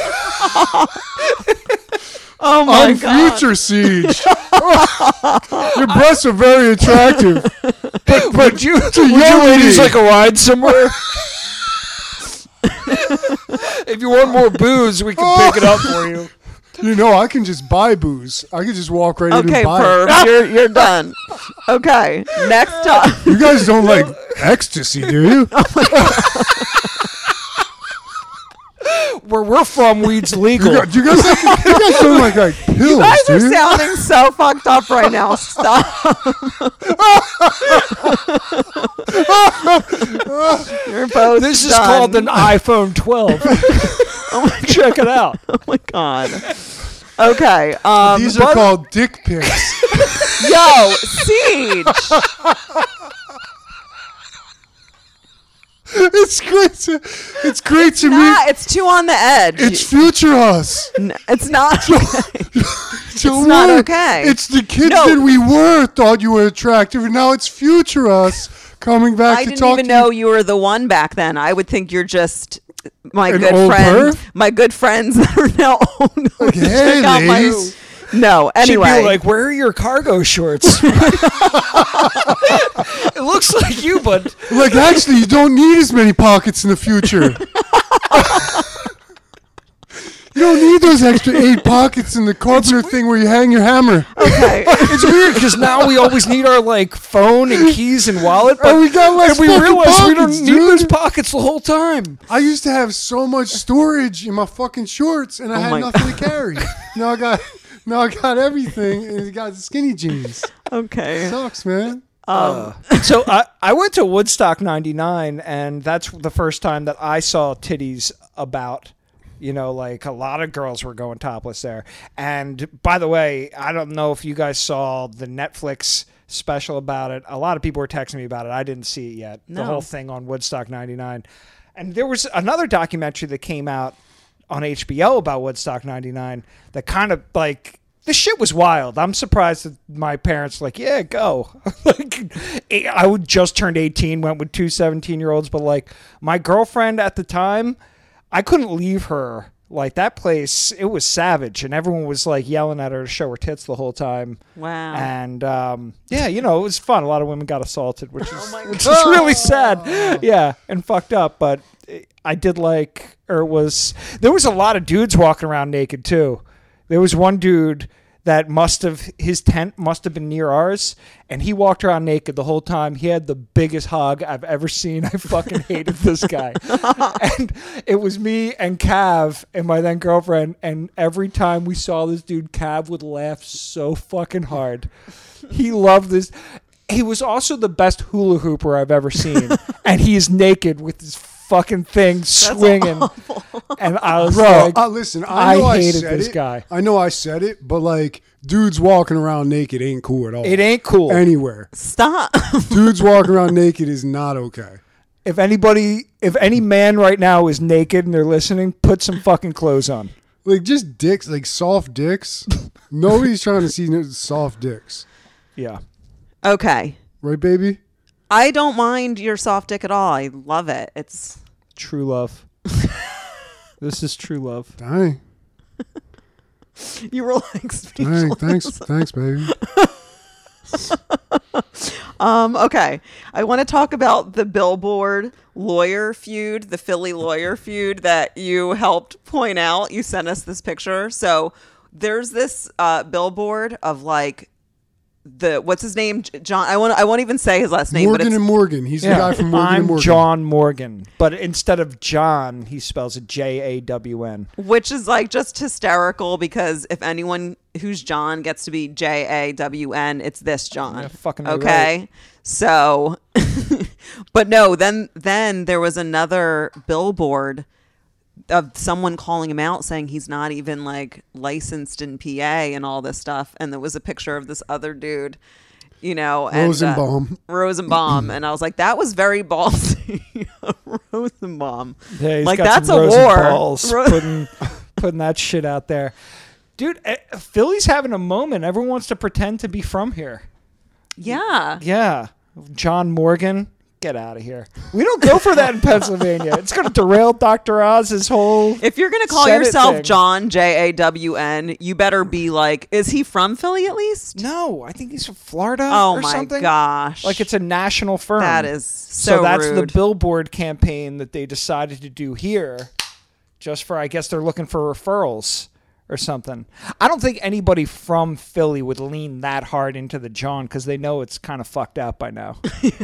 oh my I'm god, future siege. Your breasts are very attractive. But, but you, would young you ladies lady. like a ride somewhere? If you want more booze, we can pick it up for you. You know, I can just buy booze. I can just walk right in okay, and buy it. perv, you're you're done. Okay, next time. You guys don't like ecstasy, do you? Where we're from, weed's You legal. guys, you guys, you guys don't like like pills, You guys do are you? sounding so fucked up right now. Stop. You're both. This is done. called an iPhone twelve. Check it out. Oh my god. Okay. Um, These are what- called dick pics. Yo, Siege. It's great. To, it's great to Nah, me. it's too on the edge. It's future us. N- it's not. It's not okay. It's the kids No. that we were thought you were attractive, and now it's future us coming back I to didn't talk even to know you. you were the one back then. I would think you're just my An good old friend. perv? My good friends that are now old. Like, hey, Check out my- ladies. No, She'd anyway. be like, "Where are your cargo shorts?" It looks like you, but Like, actually, you don't need as many pockets in the future. You don't need those extra eight pockets in the carpenter thing where you hang your hammer. okay. it's weird because now we always need our like phone and keys and wallet, but And we got less and we fucking realize we don't pockets, need dude. those pockets the whole time. I used to have so much storage in my fucking shorts, and I Oh had my nothing to carry. Now I got, now I got everything, and I got skinny jeans. Okay. Sucks, man. Um, So I, I went to Woodstock ninety-nine, and that's the first time that I saw titties about. You know, like a lot of girls were going topless there. And by the way, I don't know if you guys saw the Netflix special about it. A lot of people were texting me about it. I didn't see it yet. The No. whole thing on Woodstock ninety-nine. And there was another documentary that came out on H B O about Woodstock ninety-nine that kind of like the shit was wild. I'm surprised that my parents were like, yeah, go. Like, I would just turned eighteen, went with two seventeen-year-olds, but like my girlfriend at the time, I couldn't leave her. Like that place, it was savage, and everyone was like yelling at her to show her tits the whole time. Wow. And um, yeah, you know, it was fun. A lot of women got assaulted, which is which is really sad. Yeah, and fucked up. But I did like, or it was there was a lot of dudes walking around naked too. There was one dude that must have, his tent must have been near ours, and he walked around naked the whole time. He had the biggest hog I've ever seen. I fucking hated this guy. And it was me and Cav and my then girlfriend, and every time we saw this dude, Cav would laugh so fucking hard. He loved this. He was also the best hula hooper I've ever seen, and he is naked with his fucking thing swinging. And I was Bro, like, uh, listen, I know I I, hated said this it. guy. I know I said it, but like dudes walking around naked ain't cool at all. It ain't cool. Anywhere. Stop. Dudes walking around naked is not okay. If anybody, if any man right now is naked and they're listening, put some fucking clothes on. Like just dicks, like soft dicks. Nobody's trying to see no soft dicks. Yeah. Okay. Right, baby? I don't mind your soft dick at all. I love it. It's True love. This is true love. Dang. you were like Dang. speechless. Thanks. Thanks, baby. Um, okay. I want to talk about the Billboard lawyer feud, the Philly lawyer feud that you helped point out. You sent us this picture. So there's this uh, billboard of like the what's his name? J- John. I want. I won't even say his last name. but Morgan it's, and Morgan. He's the guy from Morgan I'm and Morgan. John Morgan, but instead of John, he spells it J A W N. which is like just hysterical because if anyone who's John gets to be J A W N, it's this John. Yeah, fucking okay. right. So, but no, then then there was another billboard of someone calling him out saying he's not even like licensed in P A and all this stuff, and there was a picture of this other dude, you know, and, Rosenbaum. uh, Rosenbaum, and I was like, that was very ballsy, Rosenbaum. Yeah, he's like got that's some a rosy war. balls Ro- putting putting that shit out there, dude. eh, Philly's having a moment. Everyone wants to pretend to be from here. yeah. Yeah, John Morgan, get out of here. We don't go for that in Pennsylvania. It's going to derail Doctor Oz's whole. If you're gonna call Senate yourself thing. John J A W N, you better be like, is he from Philly at least? No, I think he's from Florida. Oh or my something. gosh! Like it's a national firm. that is so, So that's the rude. billboard campaign that they decided to do here, just for I guess they're looking for referrals or something. I don't think anybody from Philly would lean that hard into the John because they know it's kind of fucked out by now,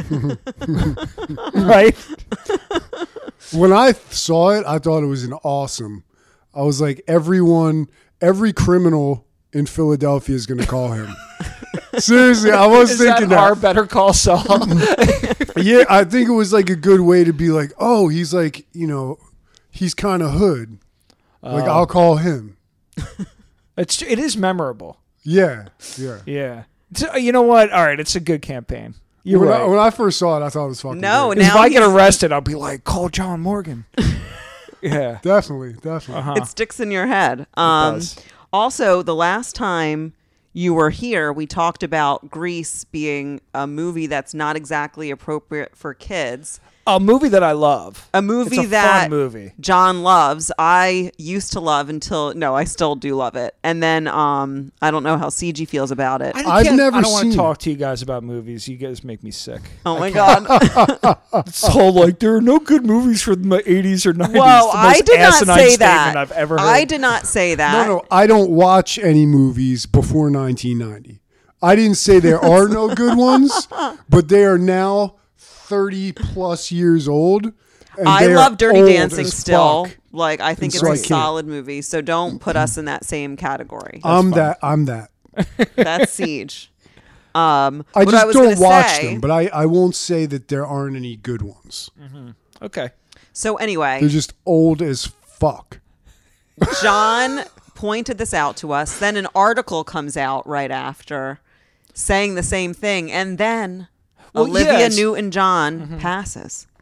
right? When I saw it, I thought it was an awesome. I was like, everyone, every criminal in Philadelphia is going to call him. Seriously, I was Is thinking that that. our Better Call Saul? Yeah, I think it was like a good way to be like, oh, he's like, you know, he's kind of hood. Like, Oh. I'll call him. It's it is memorable. Yeah, yeah. Yeah. It's- you know what? All right, it's a good campaign. You're when, right. I, when I first saw it, I thought it was fucking No, great. no. if I get he's- arrested, I'll be like, call John Morgan. Yeah. Definitely, definitely. Uh-huh. It sticks in your head. Um, does. Also, the last time you were here, we talked about Grease being a movie that's not exactly appropriate for kids. A movie that I love. A movie It's a that fun movie. John loves. I used to love until no, I still do love it. And then um, I don't know how C G feels about it. I I've can't- never I don't want seen to it. talk to you guys about movies. You guys make me sick. Oh my god! It's whole like there are no good movies from the eighties or nineties. Whoa, The I most did not asinine say statement that. I've ever heard. I did not say that. No, no, I don't watch any movies before nineteen ninety. I didn't say there are no good ones, but they are now thirty plus years old. And I they are love Dirty old Dancing as still. fuck. Like I think And so it's I a can't. solid movie. So don't put us in that same category. I'm fine. that. I'm that. That's Siege. Um, I what just was don't gonna watch say- them, but I, I won't say that there aren't any good ones. Okay. So anyway, They're just old as fuck. John pointed this out to us. Then an article comes out right after saying the same thing. And then Well, Olivia yes. Newton-John passes.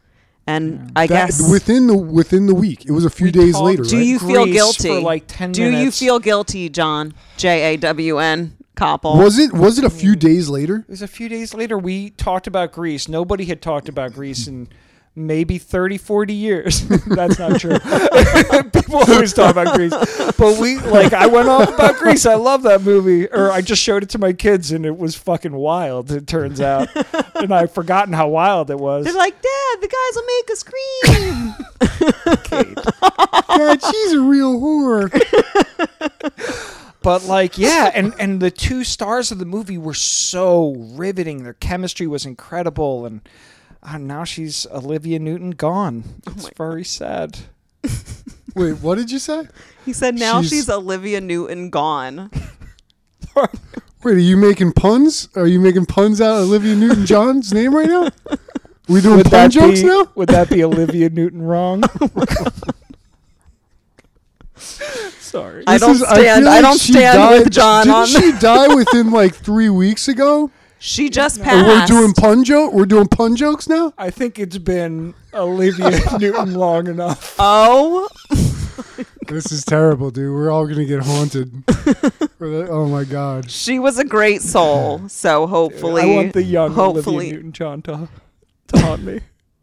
And I That- guess within the within the week, it was a few We days talked- later. do right? you feel Grease guilty for like ten Do you minutes. feel guilty, John? J A W N Koppel. Was it was it a few days later? It was a few days later. We talked about Grease. Nobody had talked about Grease in maybe thirty, forty years. That's not true. People always talk about Grease. But we, like, I went off about Grease. I love that movie. Or I just showed it to my kids, and it was fucking wild, it turns out. And I've forgotten how wild it was. They're like, Dad, the guys will make us scream. Dad, she's a real whore. But like, yeah, and, and the two stars of the movie were so riveting. Their chemistry was incredible, and uh, now she's Olivia Newton gone. It's very sad. Wait, what did you say? He said, now She's- she's, Olivia Newton gone. Wait, are you making puns? Are you making puns out of Olivia Newton-John's name right now? We doing Would pun that jokes be, now? Would that be Olivia Newton wrong? Sorry. I This don't is- stand. feel I like don't she stand died- with John Didn't on she die within like three weeks ago? She just And passed. we're doing pun joke. We're doing pun jokes now. I think it's been Olivia Newton long enough. Oh, This is terrible, dude. We're all gonna get haunted. We're like, oh my god. she was a great soul. So hopefully, I want the young hopefully, Olivia Newton-John to, to haunt me.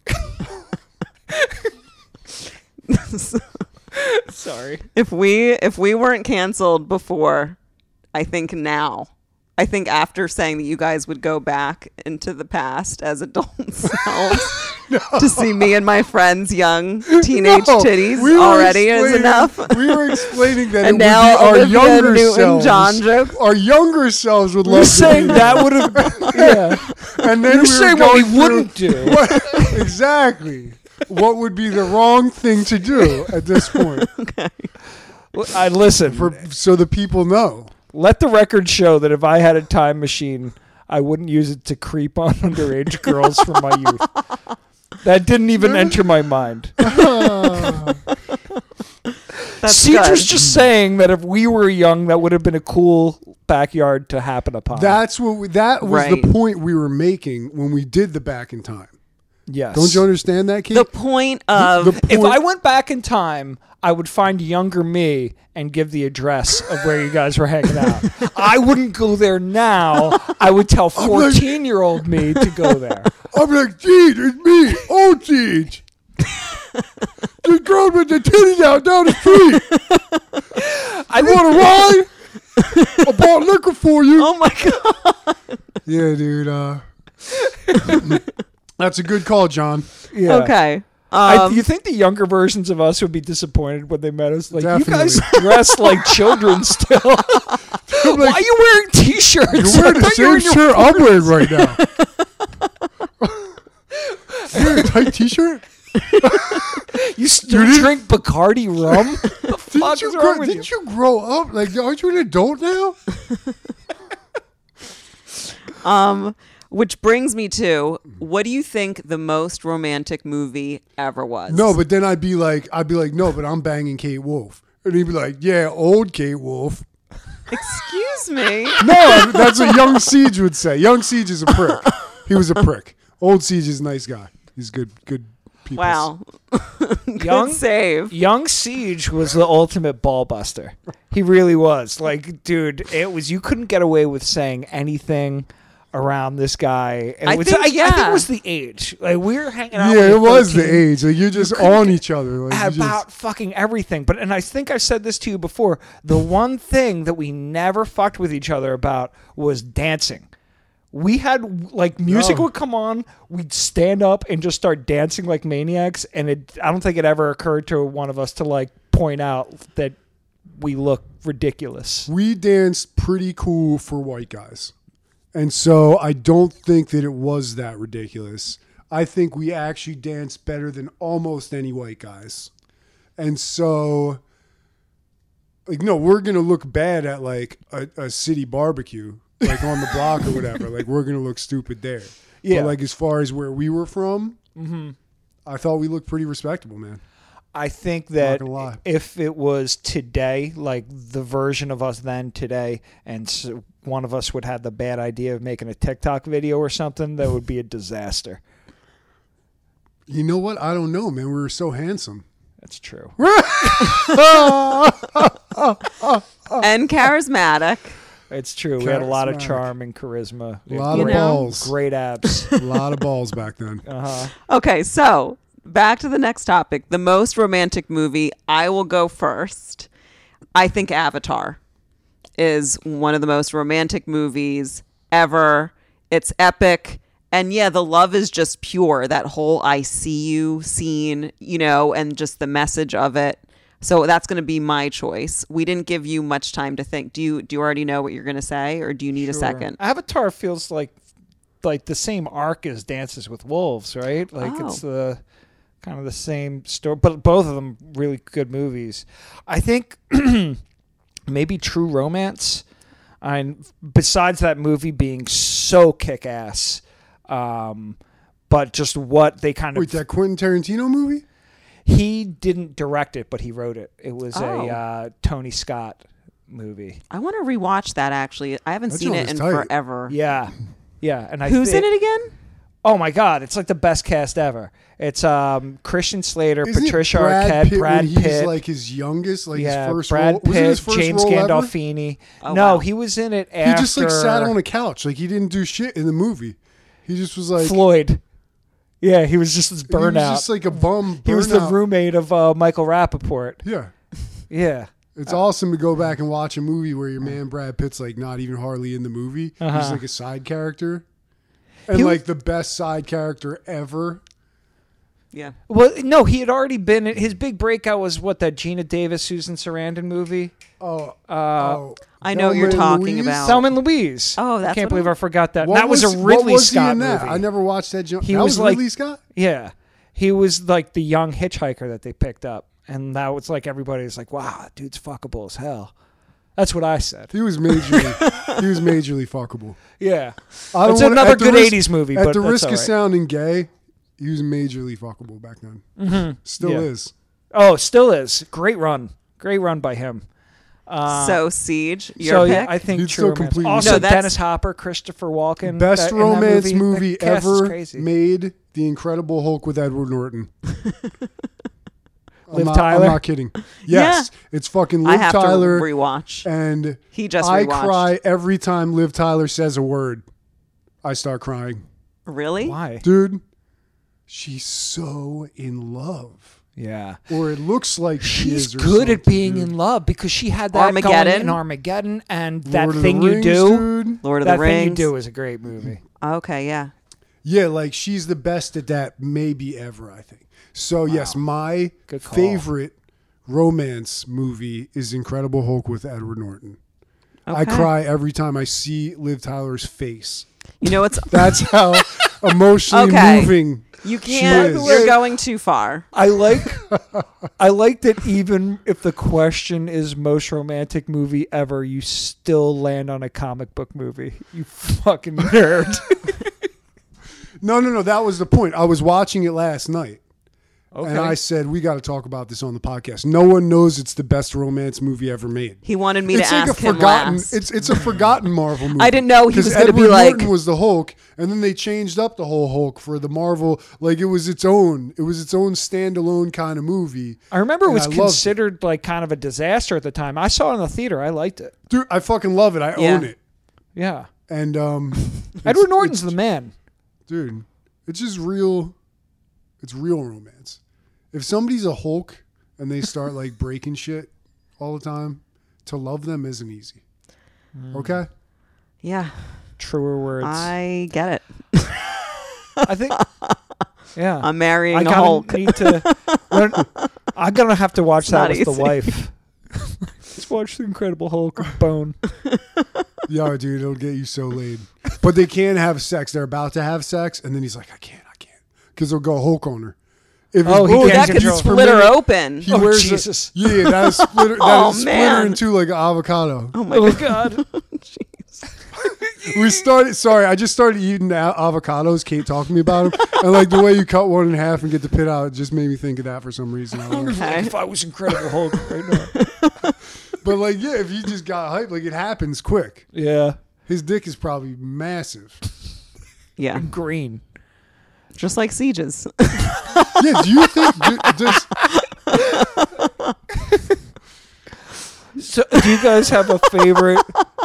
Sorry. if we if we weren't canceled before, I think now. I think after saying that you guys would go back into the past as adult selves to see me and my friends' young teenage No, titties we were already is explaining- enough. We were explaining that And it now would be our Olivia younger Newton-John selves. joke. Our younger selves would love You're to saying be that would have yeah. and then You're we saying were what we going wouldn't through- do. What- exactly. What would be the wrong thing to do at this point? I listen. For so the people know. Let the record show that if I had a time machine, I wouldn't use it to creep on underage girls from my youth. That didn't even enter my mind. That's Siege good. was just saying that if we were young, that would have been a cool backyard to happen upon. That's what we, that was Right. the point we were making when we did the back in time. yes. Don't you understand that, Kate? the point of The point- If I went back in time, I would find younger me and give the address of where you guys were hanging out. I wouldn't go there now. I would tell fourteen-year-old me to go there. I'm like, Siege, it's me, old Siege. The girl with the titties out down the street. I You think- want to ride? I bought liquor for you. oh my god. Yeah, dude. Uh, that's a good call, John. yeah. Okay. I, Um, you think the younger versions of us would be disappointed when they met us? Like, you Definitely. guys dress like children still. Why are you wearing T-shirts? You're wearing I the thought you were same in your shirt I'm wearing right now. You wearing a tight T-shirt? You still You didn't- drink Bacardi rum? The fuck Didn't is you, wrong grow, with didn't you grow up? Like, aren't you an adult now? Um, which brings me to, what do you think the most romantic movie ever was? No, but then I'd be like, I'd be like, no, but I'm banging Kate Wolf, and he'd be like, yeah, old Kate Wolf. Excuse me. No, that's what young Siege would say. Young Siege is a prick. He was a prick. Old Siege is a nice guy. He's good, good people. Wow. Good Young- save. Young Siege was the ultimate ball buster. He really was. Like, dude, it was, you couldn't get away with saying anything around this guy. It I was, think, I, I think yeah. it was the age. Like, we were hanging out. Yeah, when it we were was the thirteen. age. Like you're just on each other. Like, you just- About fucking everything. But and I think I've said this to you before. The one thing that we never fucked with each other about was dancing. We had like music No. would come on, we'd stand up and just start dancing like maniacs, and it I don't think it ever occurred to one of us to like point out that we look ridiculous. we danced pretty cool for white guys. And so I don't think that it was that ridiculous. I think we actually danced better than almost any white guys. And so, like, no, we're going to look bad at like a, a city barbecue, like on the block or whatever. Like, we're going to look stupid there. Yeah. But like, as far as where we were from, I thought we looked pretty respectable, man. I think that gonna lie. if it was today, like the version of us then today, and so one of us would have the bad idea of making a TikTok video or something, that would be a disaster. You know what? I don't know, man. We were so handsome. That's true. And charismatic. It's true. We had a lot of Charismatic. charm and charisma. A lot You of know? balls. Great abs. A lot of balls back then. Uh-huh. Okay, so back to the next topic. The most romantic movie. I will go first. I think Avatar is one of the most romantic movies ever. It's epic. And yeah, the love is just pure. That whole I see you scene, you know, and just the message of it. So that's going to be my choice. We didn't give you much time to think. Do you do you already know what you're going to say, or do you need a Sure. second? Avatar feels like like the same arc as Dances with Wolves, right? Like Oh. it's the kind of the same story, but both of them really good movies. I think maybe True Romance. And besides that movie being so kick-ass, um, but just what they kind of Wait, that Quentin Tarantino movie? he didn't direct it, but he wrote it. It was Oh. a uh, Tony Scott movie. I want to rewatch that. Actually, I haven't That seen joint it is in tight. forever. Yeah, yeah. And I Who's thi- in it again? Oh my God, it's like the best cast ever. It's um, Christian Slater, Isn't it Patricia Brad Arquette, Pitt Brad when he's Pitt. like his youngest, like yeah, his first Brad role. Pitt, Was it his first James role ever? Gandolfini. Oh, no, wow. he was in it He after just like sat on a couch, like he didn't do shit in the movie. He just was like Floyd. Yeah, he was just this He was burnout. just like a bum. He was the burnout. roommate of uh, Michael Rappaport. Yeah, Yeah. it's awesome to go back and watch a movie where your man Brad Pitt's like not even hardly in the movie. He's Uh-huh. like a side character, and He was- like the best side character ever. Yeah. Well, no, he had already been. His big breakout was what, that Gina Davis, Susan Sarandon movie? Oh, Uh, oh, I know what you're Thelma and talking Louise? about. Thelma and Louise. Oh, that's I can't what believe it- I forgot that. What that was, a Ridley what was Scott he in that? movie. I never watched that. Jo- He that was was, like- Ridley Scott. Yeah. He was like the young hitchhiker that they picked up. And that was like, everybody's like, wow, that dude's fuckable as hell. That's what I said. He was majorly, he was majorly fuckable. Yeah. I don't It's wanna- another at the good risk- eighties movie, At but the that's risk all of right. sounding gay, he was majorly fuckable back then. Mm-hmm. Still Yeah. is. Oh, still is. Great run. Great run by him. Uh, So Siege, your so pick. yeah, I think He'd True still Romance. completely- Also, No, that's- Dennis Hopper, Christopher Walken. Best that- in that romance movie, movie That cast is ever crazy. made: The Incredible Hulk with Edward Norton. I'm Liv not, Tyler? I'm not kidding. Yes, it's fucking I Liv have Tyler, to rewatch. and He just I rewatched. cry every time Liv Tyler says a word. I start crying, Really? Why? dude. She's so in love, Yeah. or it looks like she She's is. or good at something, being dude. in love because she had that going Armageddon? in Armageddon, and that Lord of thing the you Rings, do, dude. Lord of that the thing you Rings. do is a great movie. Okay, yeah. Yeah, like she's the best at that maybe ever, I think. So yes, my Good call. favorite romance movie is Incredible Hulk with Edward Norton. I Okay. cry every time I see Liv Tyler's face. You know what's That's how emotionally Okay. moving you she can't. is. We're going too far. I like, I like that even if the question is most romantic movie ever, you still land on a comic book movie. You fucking nerd. No, no, no. That was the point. I was watching it last night. Okay. And I said, we got to talk about this on the podcast. No one knows it's the best romance movie ever made. He wanted me It's to like ask a him forgotten. last. It's it's a forgotten Marvel movie. I didn't know he 'Cause was gonna be Edward like- Norton was the Hulk, and then they changed up the whole Hulk for the Marvel. Like it was its own. It was its own standalone kind of movie. I remember it and was I loved it. considered like kind of a disaster at the time. I saw it in the theater. I liked it. Dude, I fucking love it. I Yeah. own it. Yeah. And um, Edward it's- Norton's it's- the man. dude. It's just real. It's real romance. If somebody's a Hulk and they start like breaking shit all the time, to love them isn't easy. Okay. yeah, Truer words. I get it. I think. Yeah. I'm marrying I a gotta Hulk. need to. when- I'm gonna have to watch It's that not with the easy. wife. Let's watch the Incredible Hulk and Bone. Yeah, dude, it'll get you so laid. But they can't have sex. They're about to have sex, and then he's like, I can't, I can't, because they'll go Hulk on her. If his Oh, he bull can't that He's could control. split her open. He Oh, wears a- Jesus. yeah, that is split her, that Oh, is split her man. into like an avocado. Oh my Oh god. God. We started. Sorry, I just started eating a- avocados. Kate talked to me about them, and like the way you cut one in half and get the pit out, it just made me think of that for some reason. I don't know. Okay. If I was Incredible Hulk right now. But like, yeah, if you just got hyped, like it happens quick. Yeah. His dick is probably massive. Yeah. Green. Just like Siege's. Yeah, do you think do, does So, do you guys have a favorite?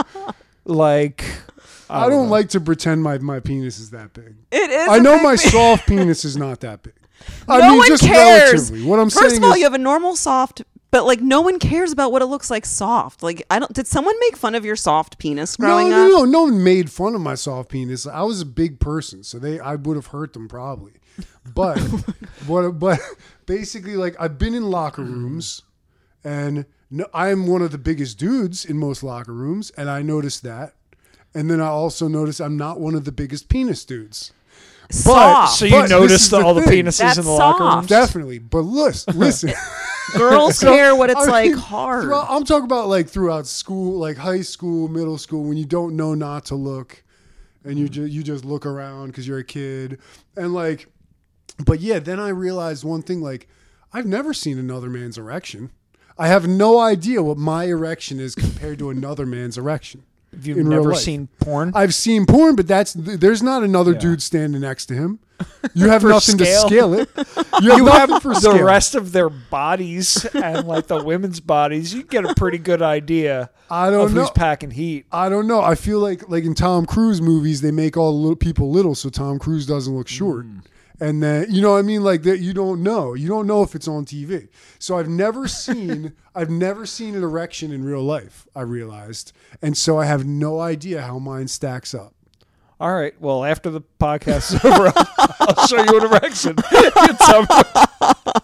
Like, I don't know. like to pretend my, my penis is that big. It is. I a know big my thing. soft penis is not that big. I no mean, one just cares. relatively. What I'm First saying of all, is, you have a normal soft, but like no one cares about what it looks like soft. Like I don't. Did someone make fun of your soft penis growing no, up? no, no, no one made fun of my soft penis. I was a big person, so they I would have hurt them probably. But what? But basically, like I've been in locker rooms, and no, I'm one of the biggest dudes in most locker rooms, and I noticed that. And then I also noticed I'm not one of the biggest penis dudes. Soft. So you But this noticed is the, the all the thing. penises That's in the locker soft. rooms? Definitely. But listen, listen. Girls So, care what it's I like mean, hard. throughout- I'm talking about like throughout school, like high school, middle school, when you don't know not to look, and you just you just look around because you're a kid, and like, but yeah, then I realized one thing: like, I've never seen another man's erection. I have no idea what my erection is compared to another man's erection. Have you in real never life. seen porn? I've seen porn, but that's there's not another Yeah. dude standing next to him. You have For nothing scale. to scale it. You have You nothing have for the scale. rest of their bodies and like the women's bodies. You get a pretty good idea I don't of know. who's packing heat. I don't know. I feel like like in Tom Cruise movies, they make all the little people little, so Tom Cruise doesn't look short. And then you know what I mean, like that. You don't know. You don't know if it's on T V. So I've never seen. I've never seen an erection in real life. I realized, and so I have no idea how mine stacks up. All right. Well, after the podcast is over, I'll, I'll show you an erection. It's some-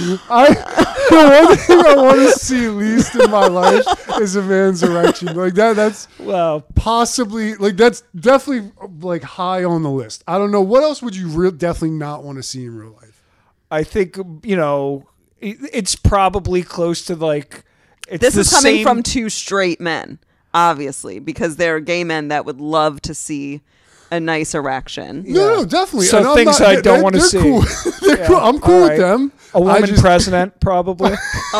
I the one thing I want to see at least in my life is a man's erection. Like that. That's well, possibly like that's definitely like high on the list. I don't know what else would you real definitely not want to see in real life. I think you know it, it's probably close to like. It's This the is coming same- from two straight men, obviously, because they're gay men that would love to see a nice erection. No, no, definitely. So And I'm things not- I they're- don't wanna they're see. Cool. They're Yeah. cool. I'm cool All with right. them. A I woman just- president, probably.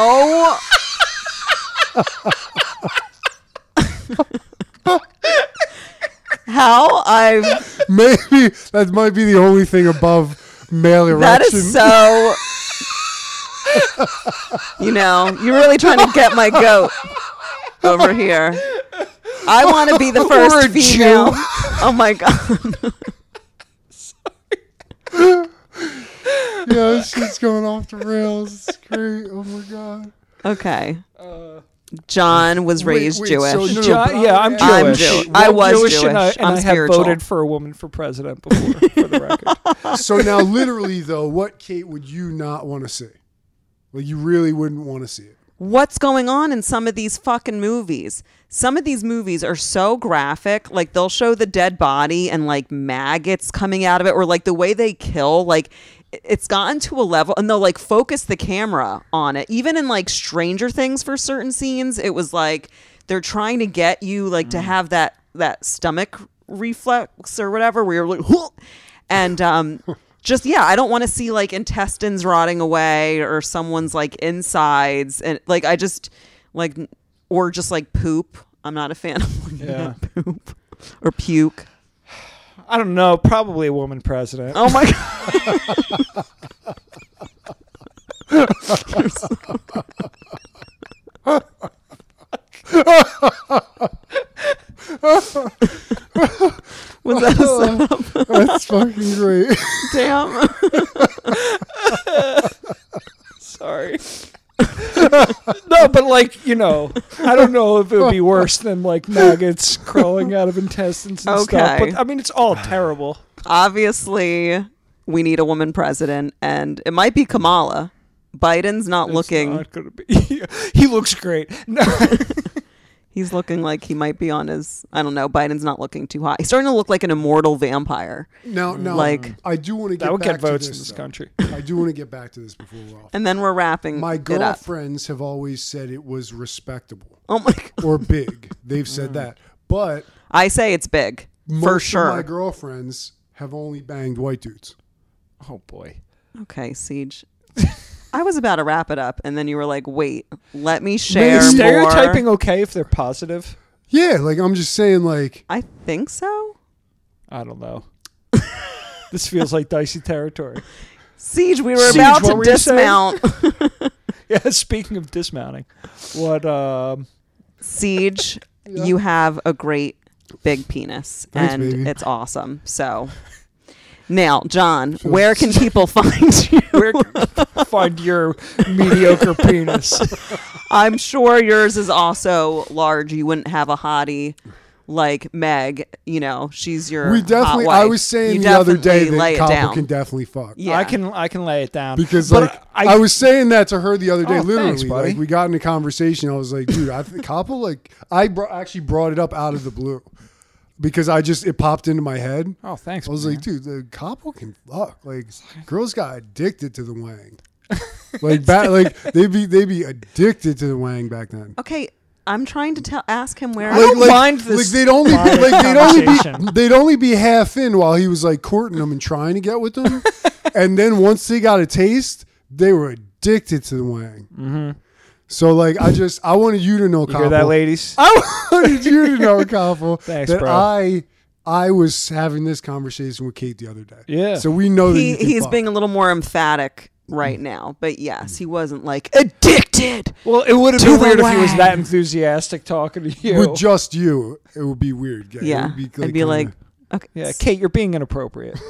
Oh. How I've Maybe that might be the only thing above male erection. that is so. You know, you're really trying to get my goat over here. I want to be the Or first a female. Jew. Oh my god. Yeah, this shit's going off the rails. It's great. Oh my god. Okay. John was Wait, raised wait, Jewish. so no, no, Jo- but yeah, I'm I'm Jewish. Jew- Well, I was Jewish, and I, Jewish. and I'm I have spiritual. voted for a woman for president before. For the record, So now, literally though, what Kate would you not want to see? Like you really wouldn't want to see it. What's going on in some of these fucking movies? Some of these movies are so graphic. Like they'll show the dead body and like maggots coming out of it, or like the way they kill. Like it's gotten to a level, and they'll like focus the camera on it. Even in like Stranger Things, for certain scenes, it was like they're trying to get you like to have that that stomach reflex or whatever, where you're like, "Huh!" and um. Just yeah, I don't want to see like intestines rotting away or someone's like insides, and like I just like or just like poop. I'm not a fan of looking Yeah. at poop or puke. I don't know. Probably a woman president. Oh my god! Was that a setup? That's fucking great. Damn. Sorry. No, but like you know, I don't know if it would be worse than like maggots crawling out of intestines and stuff. Okay. But I mean, it's all terrible. Obviously, we need a woman president, and it might be Kamala. Biden's not It's looking. not gonna be. He looks great. No. He's looking like he might be on his. I don't know. Biden's not looking too hot. He's starting to look like an immortal vampire. Now, now, Like- I do want to get That would back get votes to in this, this though. country. I do want to get back to this before we're off. And then we're wrapping My it up. girlfriends have always said it was respectable Oh my god! or big. They've said that, but I say it's big most for of sure. my girlfriends have only banged white dudes. Oh boy. Okay, Siege. I was about to wrap it up, and then you were like, "Wait, let me share Is more." stereotyping okay if they're positive? Yeah, like I'm just saying, like I think so. I don't know. This feels like dicey territory. Siege, we were Siege, about what to were you saying? dismount. Yeah, speaking of dismounting, what um Siege, Yeah. you have a great big penis, Thanks, and baby. it's awesome. So, now, John, where can people find you? where can you find your mediocre penis? I'm sure yours is also large. You wouldn't have a hottie like Meg. You know, she's your We definitely. hot I wife. was saying You the other day definitely lay that it Copper down. can definitely fuck. Yeah. I can I can lay it down Because But like I, was saying that to her the other day, Oh, literally. thanks, buddy. Like we got in a conversation. I was like, dude, I think Copper like I br- actually brought it up out of the blue because I just it popped into my head. Oh, thanks. I was man. like, dude, the Copper can fuck. Like girls got addicted to the wang. Like back, like they be they be addicted to the wang back then. Okay, I'm trying to tell. Ask him where. I don't mind this Like they'd only be, private like they'd only conversation. be they'd only be half in while he was like courting them and trying to get with them, and then once they got a taste, they were addicted to the wang. Mm-hmm. So like I just I wanted you to know, You hear that, ladies? I wanted you to know, Koppel, Thanks, that bro. I I was having this conversation with Kate the other day. Yeah. So we know that he you can he's fuck. being a little more emphatic right now, but yes, he wasn't like addicted. Well, it would have To been the weird if he was wang. that enthusiastic talking to you. with just you. It would be weird. It Yeah, would be, I'd be like, kinda- okay, yeah, Kate, you're being inappropriate.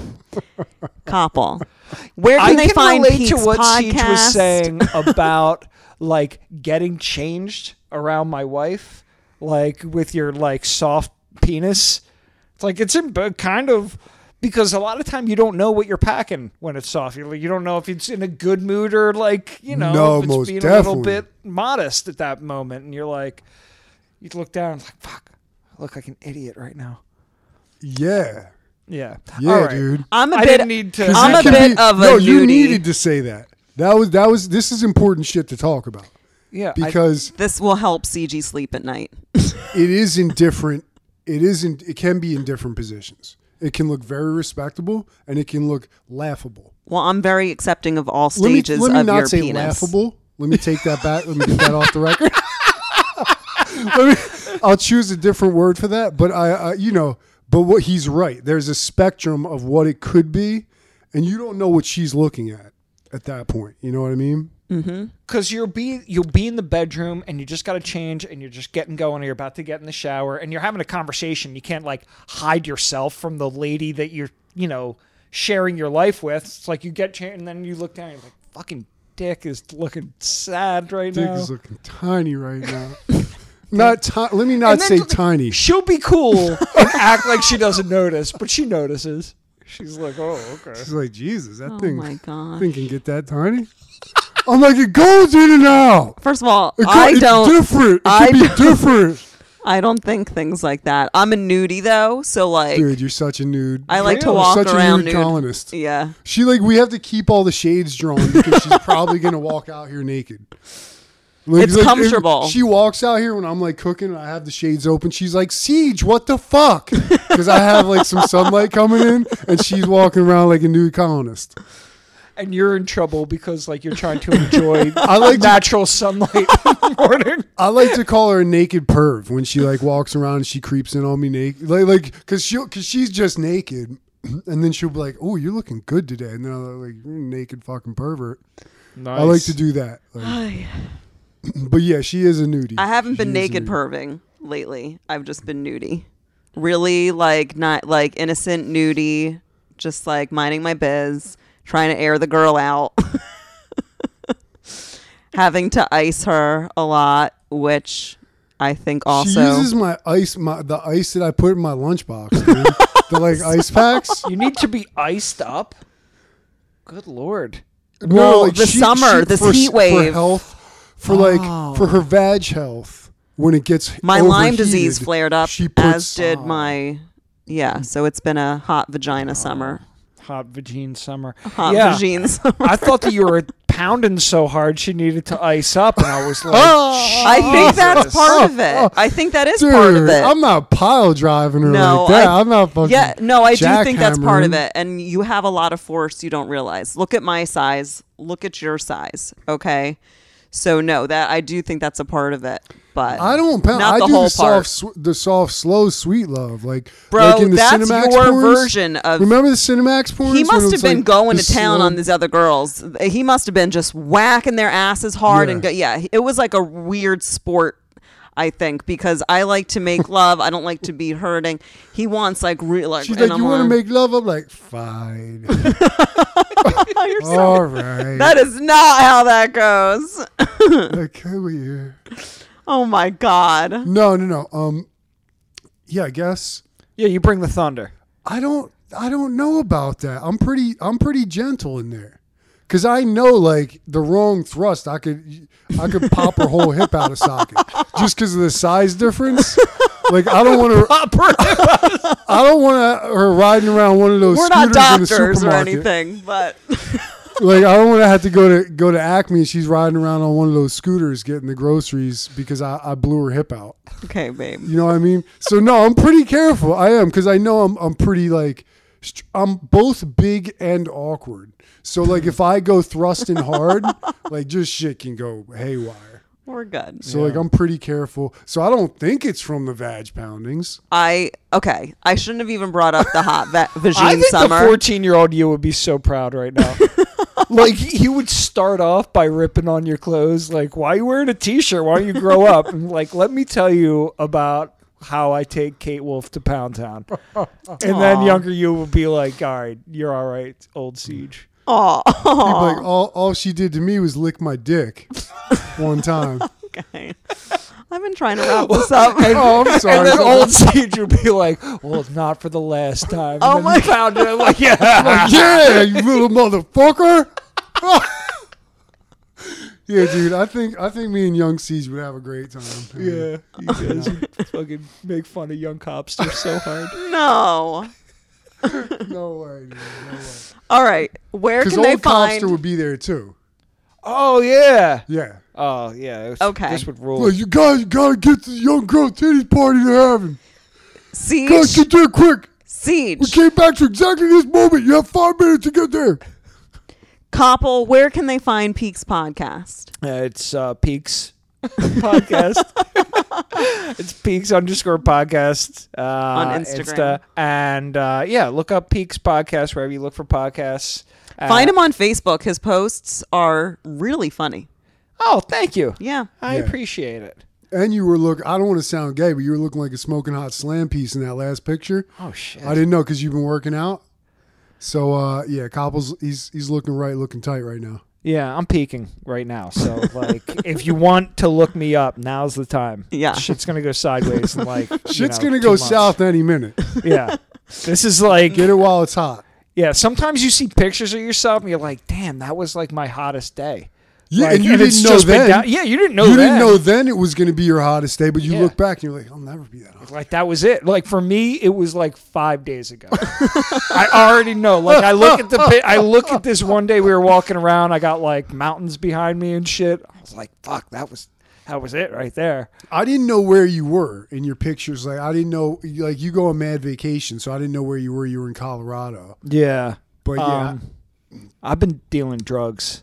Koppel. Where can I they can find relate Pete's to what Siege was podcast? saying about like getting changed around my wife, like with your like soft penis. It's like it's in, but kind of because a lot of time you don't know what you're packing when it's soft. You're like, you don't know if it's in a good mood or like you know No, if it's most being a little definitely. bit modest at that moment, and you're like, you look down and it's like, fuck, I look like an idiot right now. yeah, Yeah, yeah, All right. dude. I'm a I bit. didn't need to. 'Cause I'm it a can bit be- of a no. You nudie. needed to say that. That was that was. This is important shit to talk about yeah, I- because This will help C G sleep at night. it is in different. It isn't. It can be in different positions. It can look very respectable and it can look laughable. Well, I'm very accepting of all Let me stages let me of not your say penis. laughable. Let me take that back. Let me get that off the record. Let me, I'll choose a different word for that. But I, I, you know, but what he's right. There's a spectrum of what it could be, and you don't know what she's looking at at that point. You know what I mean? Because you'll be you'll be in the bedroom and you just got to change and you're just getting going and you're about to get in the shower and you're having a conversation. You can't like hide yourself from the lady that you're you know sharing your life with. It's like you get changed and then you look down and you're like, fucking dick is looking sad right Dick now. is looking tiny right now. Not ti- Let me not And then say look- tiny. She'll be cool and act like she doesn't notice, but she notices. She's like, oh, okay. She's like, Jesus, that Oh thing, my god! thing can get that tiny. I'm like, it goes in and out. First of all, It go- I it's don't. different. It I can be don't- different. I don't think things like that. I'm a nudie though, so like Dude, you're such a nude. I like to You're walk such around a nude, nude. colonist. Yeah. She like we have to keep all the shades drawn because she's probably gonna walk out here naked. Like- It's like, if comfortable. She walks out here when I'm like cooking and I have the shades open. She's like, Siege, what the fuck? Because I have like some sunlight coming in and she's walking around like a nude colonist. And you're in trouble because like you're trying to enjoy I like to, natural sunlight in the morning. I like to call her a naked perv when she like walks around and she creeps in on me naked. Like like because she because she's just naked. And then she'll be like, "Oh, you're looking good today." And then I'm like, "You're a naked fucking pervert." Nice. I like to do that. Like, I but yeah, she is a nudie. haven't been She is a naked nudie. perving lately. I've just been nudie. Really like not like innocent nudie, just like minding my biz, trying to air the girl out. Having to ice her a lot, which I think also She uses my ice, my the ice that I put in my lunchbox, dude. The like ice packs. You need to be iced up. Good lord. Well, the summer, this for, heat for wave. health, for like for her vag health when it gets my Lyme overheated, disease flared up, She as puts did my yeah. So it's been a hot vagina summer, Hot vagine summer. hot yeah. vagine summer. I thought that you were pounding so hard she needed to ice up, and I was like, I think that's Jesus. part of it. I think that is dude, part of it. I'm not pile driving her No, like that. I- I'm not fucking. Yeah, no, I do think that's part of jackhammering. it. And you have a lot of force you don't realize. Look at my size. Look at your size. Okay. So no, that I do think that's a part of it. But I don't pound. not I the do whole the part. soft, sw- the soft, slow, sweet love, like Bro, like in the that's Cinemax your porns. version of. Remember the Cinemax porns? He when must it have was, been like, going the to town slow- on these other girls. He must have been just whacking their asses hard Yeah. and go, yeah. It was like a weird sport, I think, because I like to make love. I don't like to be hurting. He wants like real. Like, She's and like, I'm you want to like, make love? I'm like, fine. You're so- All right. that is not how that goes. Like, come here. Oh my god. No, no, no. Um, yeah, I guess Yeah, you bring the thunder. I don't. I don't know about that. I'm pretty. I'm pretty gentle in there, because I know like the wrong thrust. I could. I could pop her whole hip out of socket just because of the size difference. Like I don't want to. I don't want her riding around one of those. We're not scooters in the doctors or supermarket. anything, but Like I don't want to have to go to go to Acme and she's riding around on one of those scooters getting the groceries because I, I blew her hip out. okay, babe. You know what I mean? So no, I'm pretty careful. I am because I know I'm I'm pretty like str- I'm both big and awkward. So like if I go thrusting hard, like just shit can go haywire. We're good. So like I'm pretty careful. So I don't think it's from the vag poundings. I okay. I shouldn't have even brought up the hot va- I vagine think summer. the fourteen-year-old you would be so proud right now. Like he would start off by ripping on your clothes. Like, why are you wearing a t-shirt? Why don't you grow up? And like, let me tell you about how I take Kate Wolf to Pound Town. And then Aw. younger you will be like, all right, you're all right, old Siege. Aw. People like all all she did to me was lick my dick one time. Okay. I've been trying to wrap this up. Oh, I'm sorry. And then old Siege would be like, well, it's not for the last time. And Oh then my you pound it. I'm like, yeah. Like, yeah, you little motherfucker. Yeah, dude. I think I think me and Young Siege would have a great time. Yeah, you guys would fucking make fun of young cops. They're so hard. No. No way, dude. No way. All right. Where Because can they old find? Copster would be there too. Oh, yeah. Yeah. Oh, yeah. It was- Okay. This would rule. Well, you guys gotta get to the young girl titties party they're having. Guys, Siege. get there quick. We Siege. came back to exactly this moment. You have five minutes to get there. Koppel, where can they find Peaks Podcast? Uh, it's uh, Peaks Podcast. It's Peaks underscore podcast uh, On Instagram. Insta. And uh, yeah, look up Peaks Podcast wherever you look for podcasts. Uh, Find him on Facebook. His posts are really funny. Oh, thank you. Yeah. I Yeah. appreciate it. And you were look. I don't want to sound gay, but you were looking like a smoking hot slam piece in that last picture. Oh, shit. I didn't know because you've been working out. So uh, yeah, Koppel's he's he's looking right, looking tight right now. Yeah, I'm peaking right now. So, like, if you want to look me up, now's the time. Yeah. Shit's going to go sideways in, like, you Shit's know, gonna two go months. south any minute. Yeah. This is like, Get it while it's hot. yeah, sometimes you see pictures of yourself and you're like, damn, that was like my hottest day. Yeah, Like, and you it's didn't know just been then. down- yeah, you didn't know you then. didn't know then it was going to be your hottest day, but you Yeah. look back and you're like, I'll never be that hot. Like, that was it. Like, for me, it was like five days ago. I already know. Like, I look at the pi- I look at this one day we were walking around. I got like mountains behind me and shit. I was like, fuck, that was that was it right there. I didn't know where you were in your pictures. Like I didn't know, like you go on mad vacation, so I didn't know where you were. You were in Colorado, Yeah. but yeah, Um, I've been dealing drugs,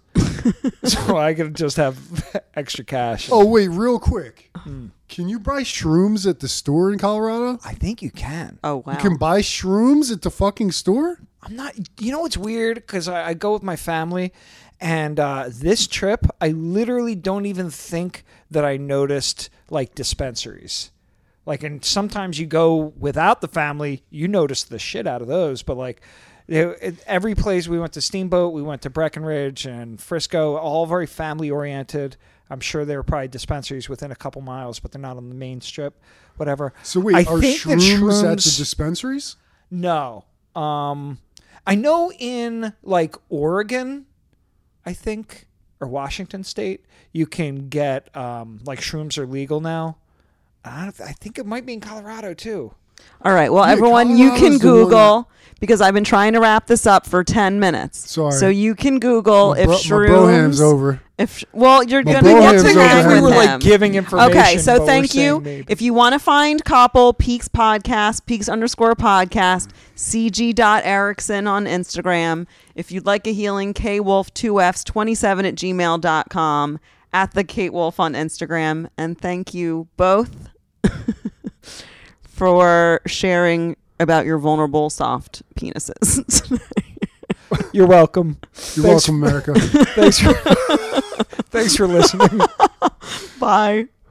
so I could just have extra cash. Oh wait, real quick. Hmm. Can you buy shrooms at the store in Colorado? I think you can. Oh, wow. You can buy shrooms at the fucking store? I'm not. You know what's weird? Because I, I go with my family, and uh, this trip, I literally don't even think that I noticed like dispensaries. Like, and sometimes you go without the family, you notice the shit out of those. But like, it, it- every place we went to Steamboat, we went to Breckenridge and Frisco, all very family oriented. I'm sure there are probably dispensaries within a couple miles, but they're not on the main strip. Whatever. So wait, I are think that shrooms, at the shrooms- dispensaries? No. Um, I know in like Oregon, I think, or Washington State, you can get um, like shrooms are legal now. I, don't, I think it might be in Colorado too. All right. Well, Yeah, everyone, you can Colorado's the one Google because I've been trying to wrap this up for ten minutes. Sorry. So you can Google My if bro- my shrooms. broham's over. If sh- well, you're My gonna get broham's to over hang there. with we were him. like giving information. Okay, so but we're thank you. saying maybe. If you want to find Koppel, Peaks Podcast, Peaks underscore podcast, C G dot Erickson on Instagram. If you'd like a healing, K Wolf two Fs twenty-seven at gmail dot com. at the Kate Wolf on Instagram. And thank you both for sharing about your vulnerable soft penises. You're welcome. You're Thanks welcome, America. Thanks for, thanks for listening. Bye.